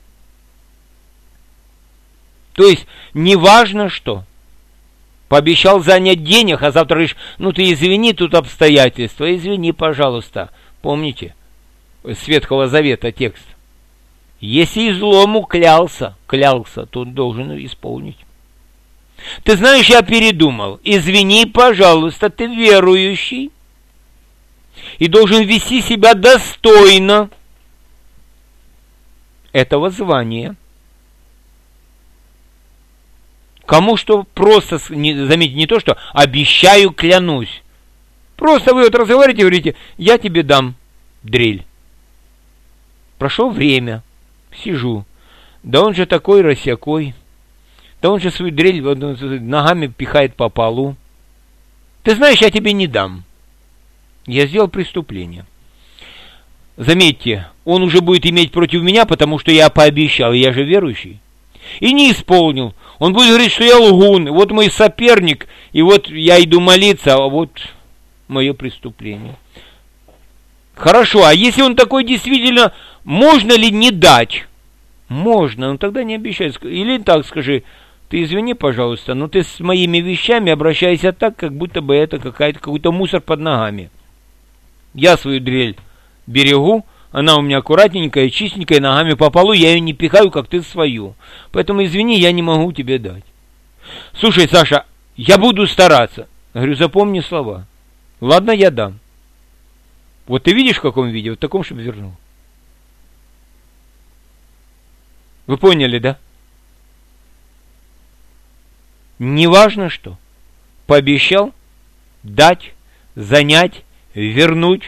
A: То есть, неважно что. Пообещал занять денег, а завтра говоришь, ну ты извини, тут обстоятельства. Извини, пожалуйста. Помните? С Ветхого Завета текст. Если злому клялся, то он должен исполнить. Ты знаешь, я передумал. Извини, пожалуйста, ты верующий. И должен вести себя достойно этого звания. Кому что просто, заметьте, не то, что обещаю, клянусь. Просто вы вот разговариваете и говорите, я тебе дам дрель. Прошло время, сижу. Да он же такой рассякой. Да он же свою дрель ногами пихает по полу. Ты знаешь, я тебе не дам. Я сделал преступление. Заметьте, он уже будет иметь против меня, потому что я пообещал, я же верующий. И не исполнил. Он будет говорить, что я лгун, вот мой соперник, и вот я иду молиться, а вот мое преступление. Хорошо, а если он такой действительно, можно ли не дать? Можно, но тогда не обещай. Или так скажи, ты извини, пожалуйста, но ты с моими вещами обращайся так, как будто бы это какой-то мусор под ногами. Я свою дрель берегу, она у меня аккуратненькая, чистенькая, ногами по полу, я ее не пихаю, как ты свою. Поэтому, извини, я не могу тебе дать. Слушай, Саша, я буду стараться. Говорю, запомни слова. Ладно, я дам. Вот ты видишь, в каком виде? В таком, чтобы вернул. Вы поняли, да? Неважно что. Пообещал дать, занять, вернуть,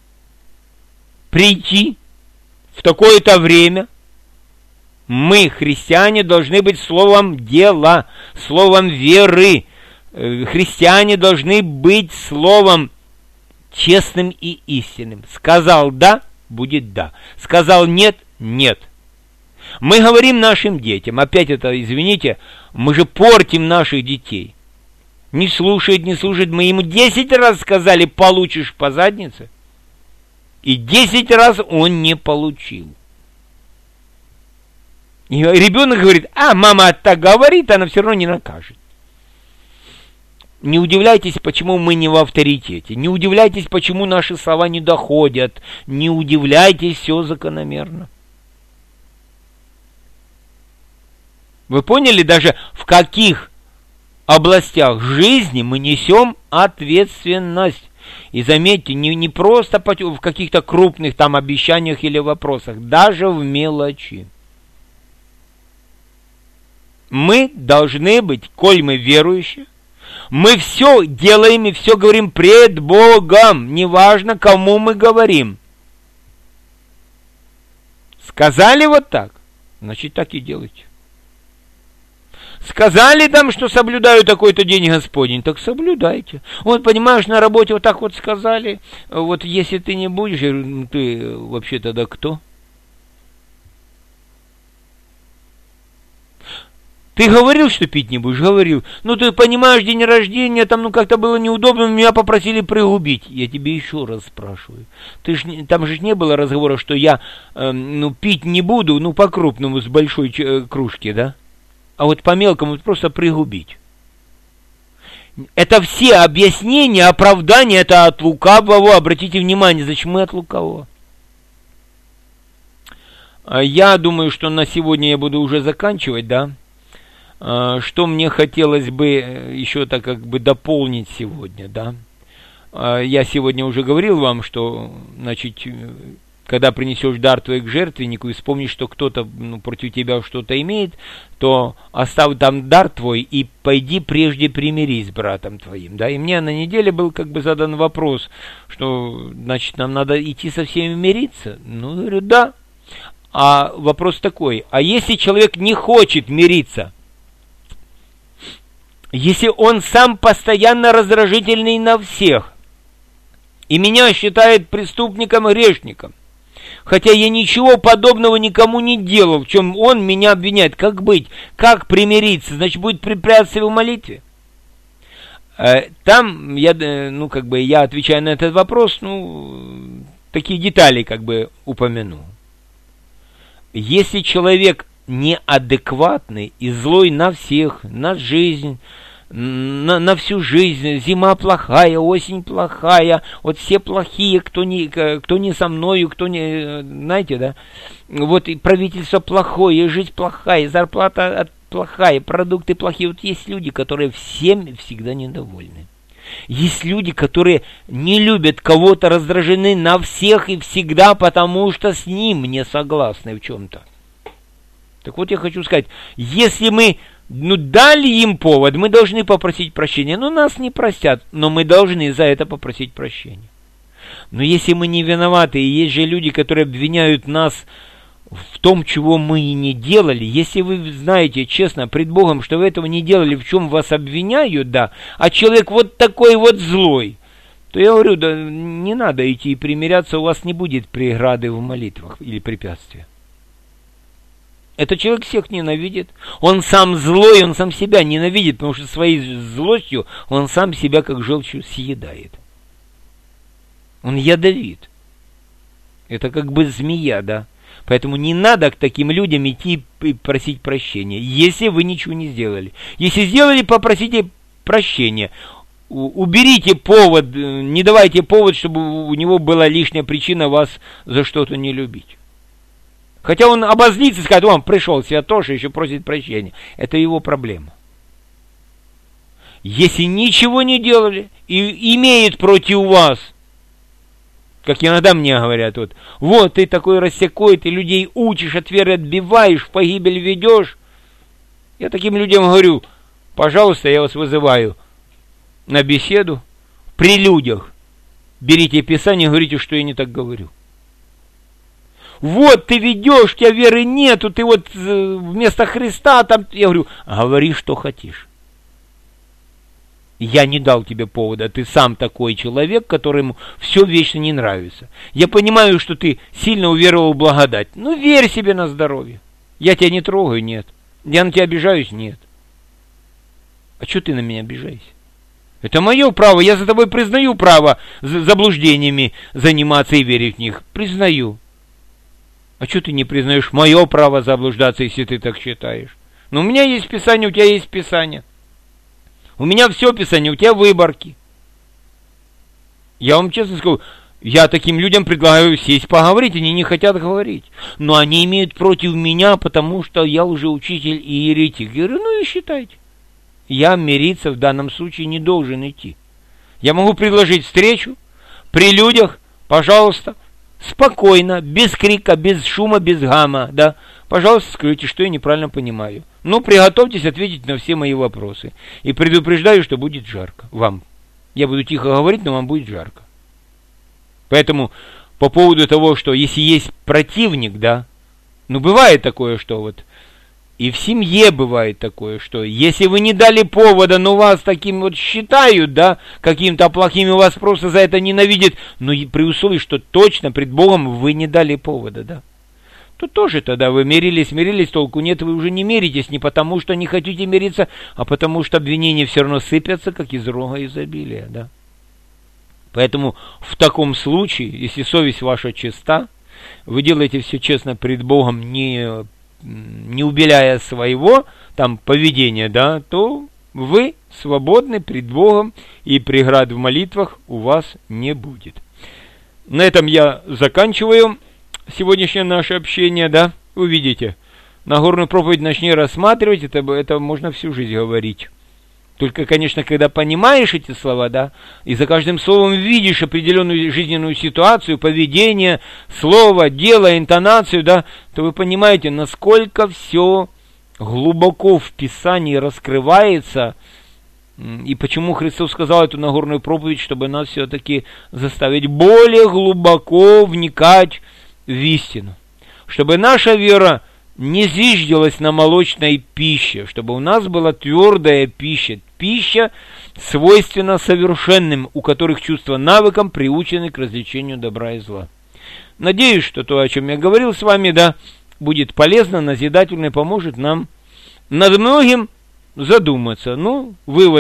A: прийти в такое-то время. Мы, христиане, должны быть словом дела, словом веры. Христиане должны быть словом честным и истинным. Сказал да, будет да. Сказал нет, нет. Мы говорим нашим детям, опять это, извините, мы же портим наших детей. Не слушает, мы ему 10 раз сказали, получишь по заднице. И 10 раз он не получил. И ребенок говорит, а мама так говорит, она все равно не накажет. Не удивляйтесь, почему мы не в авторитете. Не удивляйтесь, почему наши слова не доходят. Не удивляйтесь, все закономерно. Вы поняли даже, в каких областях жизни мы несем ответственность? И заметьте, не просто в каких-то крупных там обещаниях или вопросах, даже в мелочи. Мы должны быть, коль мы верующие, мы все делаем и все говорим пред Богом, неважно, кому мы говорим. Сказали вот так, значит так и делайте. Сказали там, что соблюдаю такой-то день Господень, так соблюдайте. Вот, понимаешь, на работе вот так вот сказали, вот если ты не будешь, я говорю, ну ты вообще тогда кто? Ты говорил, что пить не будешь? Говорил. Ну ты понимаешь, день рождения, там как-то было неудобно, меня попросили пригубить. Я тебе еще раз спрашиваю. Там же не было разговора, что я пить не буду, по-крупному, с большой кружки, да? А вот по мелкому просто пригубить. Это все объяснения, оправдания, это от лукавого. Обратите внимание, зачем мы от лукавого? Я думаю, что на сегодня я буду уже заканчивать, да? Что мне хотелось бы еще так как бы дополнить сегодня, да? Я сегодня уже говорил вам, что, значит, когда принесешь дар твой к жертвеннику и вспомнишь, что кто-то против тебя что-то имеет, то оставь там дар твой и пойди прежде примирись с братом твоим. Да? И мне на неделе был как бы задан вопрос, что, значит, нам надо идти со всеми мириться? Ну, говорю, да. А вопрос такой, а если человек не хочет мириться, если он сам постоянно раздражительный на всех, и меня считает преступником и грешником, хотя я ничего подобного никому не делал, в чем он меня обвиняет. Как быть? Как примириться? Значит, будет препятствие в молитве. Там я отвечаю на этот вопрос, такие детали упомяну. Если человек неадекватный и злой на всех, на жизнь, на всю жизнь, зима плохая, осень плохая, вот все плохие, кто не со мною, кто не, знаете, да, вот и правительство плохое, жизнь плохая, зарплата плохая, продукты плохие. Вот есть люди, которые всем всегда недовольны. Есть люди, которые не любят кого-то, раздражены на всех и всегда, потому что с ним не согласны в чем-то. Так вот я хочу сказать, если мы дали им повод, мы должны попросить прощения. Нас не простят, но мы должны за это попросить прощения. Но если мы не виноваты, и есть же люди, которые обвиняют нас в том, чего мы и не делали, если вы знаете честно пред Богом, что вы этого не делали, в чем вас обвиняют, да, а человек вот такой вот злой, то я говорю, да не надо идти и примиряться, у вас не будет преграды в молитвах или препятствия. Этот человек всех ненавидит. Он сам злой, он сам себя ненавидит, потому что своей злостью он сам себя как желчью съедает. Он ядовит. Это как бы змея, да. Поэтому не надо к таким людям идти и просить прощения, если вы ничего не сделали. Если сделали, попросите прощения. Уберите повод, не давайте повод, чтобы у него была лишняя причина вас за что-то не любить. Хотя он обозлится и скажет, он пришел святош и еще просит прощения. Это его проблема. Если ничего не делали и имеет против вас, как иногда мне говорят, вот ты такой рассекой, ты людей учишь, от веры отбиваешь, в погибель ведешь. Я таким людям говорю, пожалуйста, я вас вызываю на беседу при людях. Берите Писание, говорите, что я не так говорю. Вот ты ведешь, у тебя веры нету, ты вот вместо Христа там, я говорю, говори, что хотишь. Я не дал тебе повода, ты сам такой человек, которому все вечно не нравится. Я понимаю, что ты сильно уверовал в благодать. Верь себе на здоровье. Я тебя не трогаю, нет. Я на тебя обижаюсь, нет. А что ты на меня обижаешься? Это мое право, я за тобой признаю право заблуждениями заниматься и верить в них. Признаю. А что ты не признаешь мое право заблуждаться, если ты так считаешь? У меня есть Писание, у тебя есть Писание. У меня все Писание, у тебя выборки. Я вам честно скажу, я таким людям предлагаю сесть поговорить, они не хотят говорить. Но они имеют против меня, потому что я лжеучитель и еретик. Я говорю, и считайте. Я мириться в данном случае не должен идти. Я могу предложить встречу при людях, пожалуйста, спокойно, без крика, без шума, без гамма, да. Пожалуйста, скажите, что я неправильно понимаю. Приготовьтесь ответить на все мои вопросы. И предупреждаю, что будет жарко вам. Я буду тихо говорить, но вам будет жарко. Поэтому по поводу того, что если есть противник, да, бывает такое, что и в семье бывает такое, что если вы не дали повода, но вас таким считают, да, каким-то плохим, и вас просто за это ненавидят, при условии, что точно пред Богом вы не дали повода, да, то тоже тогда вы мирились, толку нет, вы уже не миритесь, не потому что не хотите мириться, а потому что обвинения все равно сыпятся, как из рога изобилия, да. Поэтому в таком случае, если совесть ваша чиста, вы делаете все честно пред Богом, не убеляя своего поведения, да, то вы свободны пред Богом, и преград в молитвах у вас не будет. На этом я заканчиваю сегодняшнее наше общение, да, вы видите, Нагорную проповедь начни рассматривать, это можно всю жизнь говорить. Только, конечно, когда понимаешь эти слова, да, и за каждым словом видишь определенную жизненную ситуацию, поведение, слово, дело, интонацию, да, то вы понимаете, насколько все глубоко в Писании раскрывается, и почему Христос сказал эту Нагорную проповедь, чтобы нас все-таки заставить более глубоко вникать в истину, чтобы наша вера не зиждилась на молочной пище, чтобы у нас была твердая пища, пища, свойственна совершенным, у которых чувства навыком приучены к развлечению добра и зла. Надеюсь, что то, о чем я говорил с вами, да, будет полезно, назидательно и поможет нам над многим задуматься. Вывод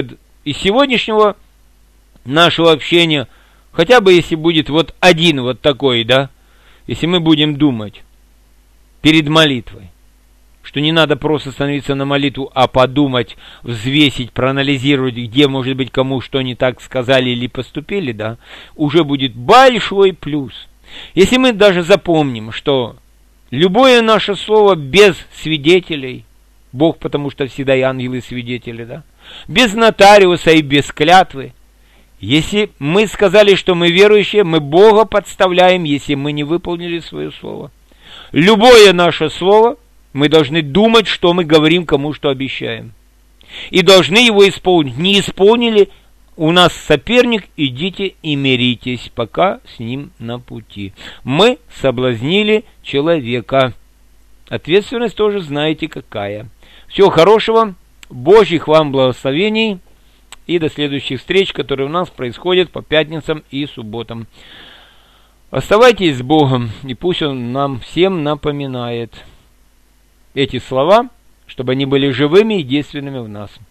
A: из сегодняшнего нашего общения, хотя бы если будет вот один вот такой, да, если мы будем думать перед молитвой, что не надо просто становиться на молитву, а подумать, взвесить, проанализировать, где, может быть, кому что не так сказали или поступили, да, уже будет большой плюс. Если мы даже запомним, что любое наше слово без свидетелей, Бог, потому что всегда и ангелы свидетели, да, без нотариуса и без клятвы, если мы сказали, что мы верующие, мы Бога подставляем, если мы не выполнили свое слово. Любое наше слово мы должны думать, что мы говорим, кому что обещаем. И должны его исполнить. Не исполнили, у нас соперник, идите и миритесь, пока с ним на пути. Мы соблазнили человека. Ответственность тоже знаете какая. Всего хорошего, Божьих вам благословений и до следующих встреч, которые у нас происходят по пятницам и субботам. Оставайтесь с Богом, и пусть Он нам всем напоминает эти слова, чтобы они были живыми и действенными в нас.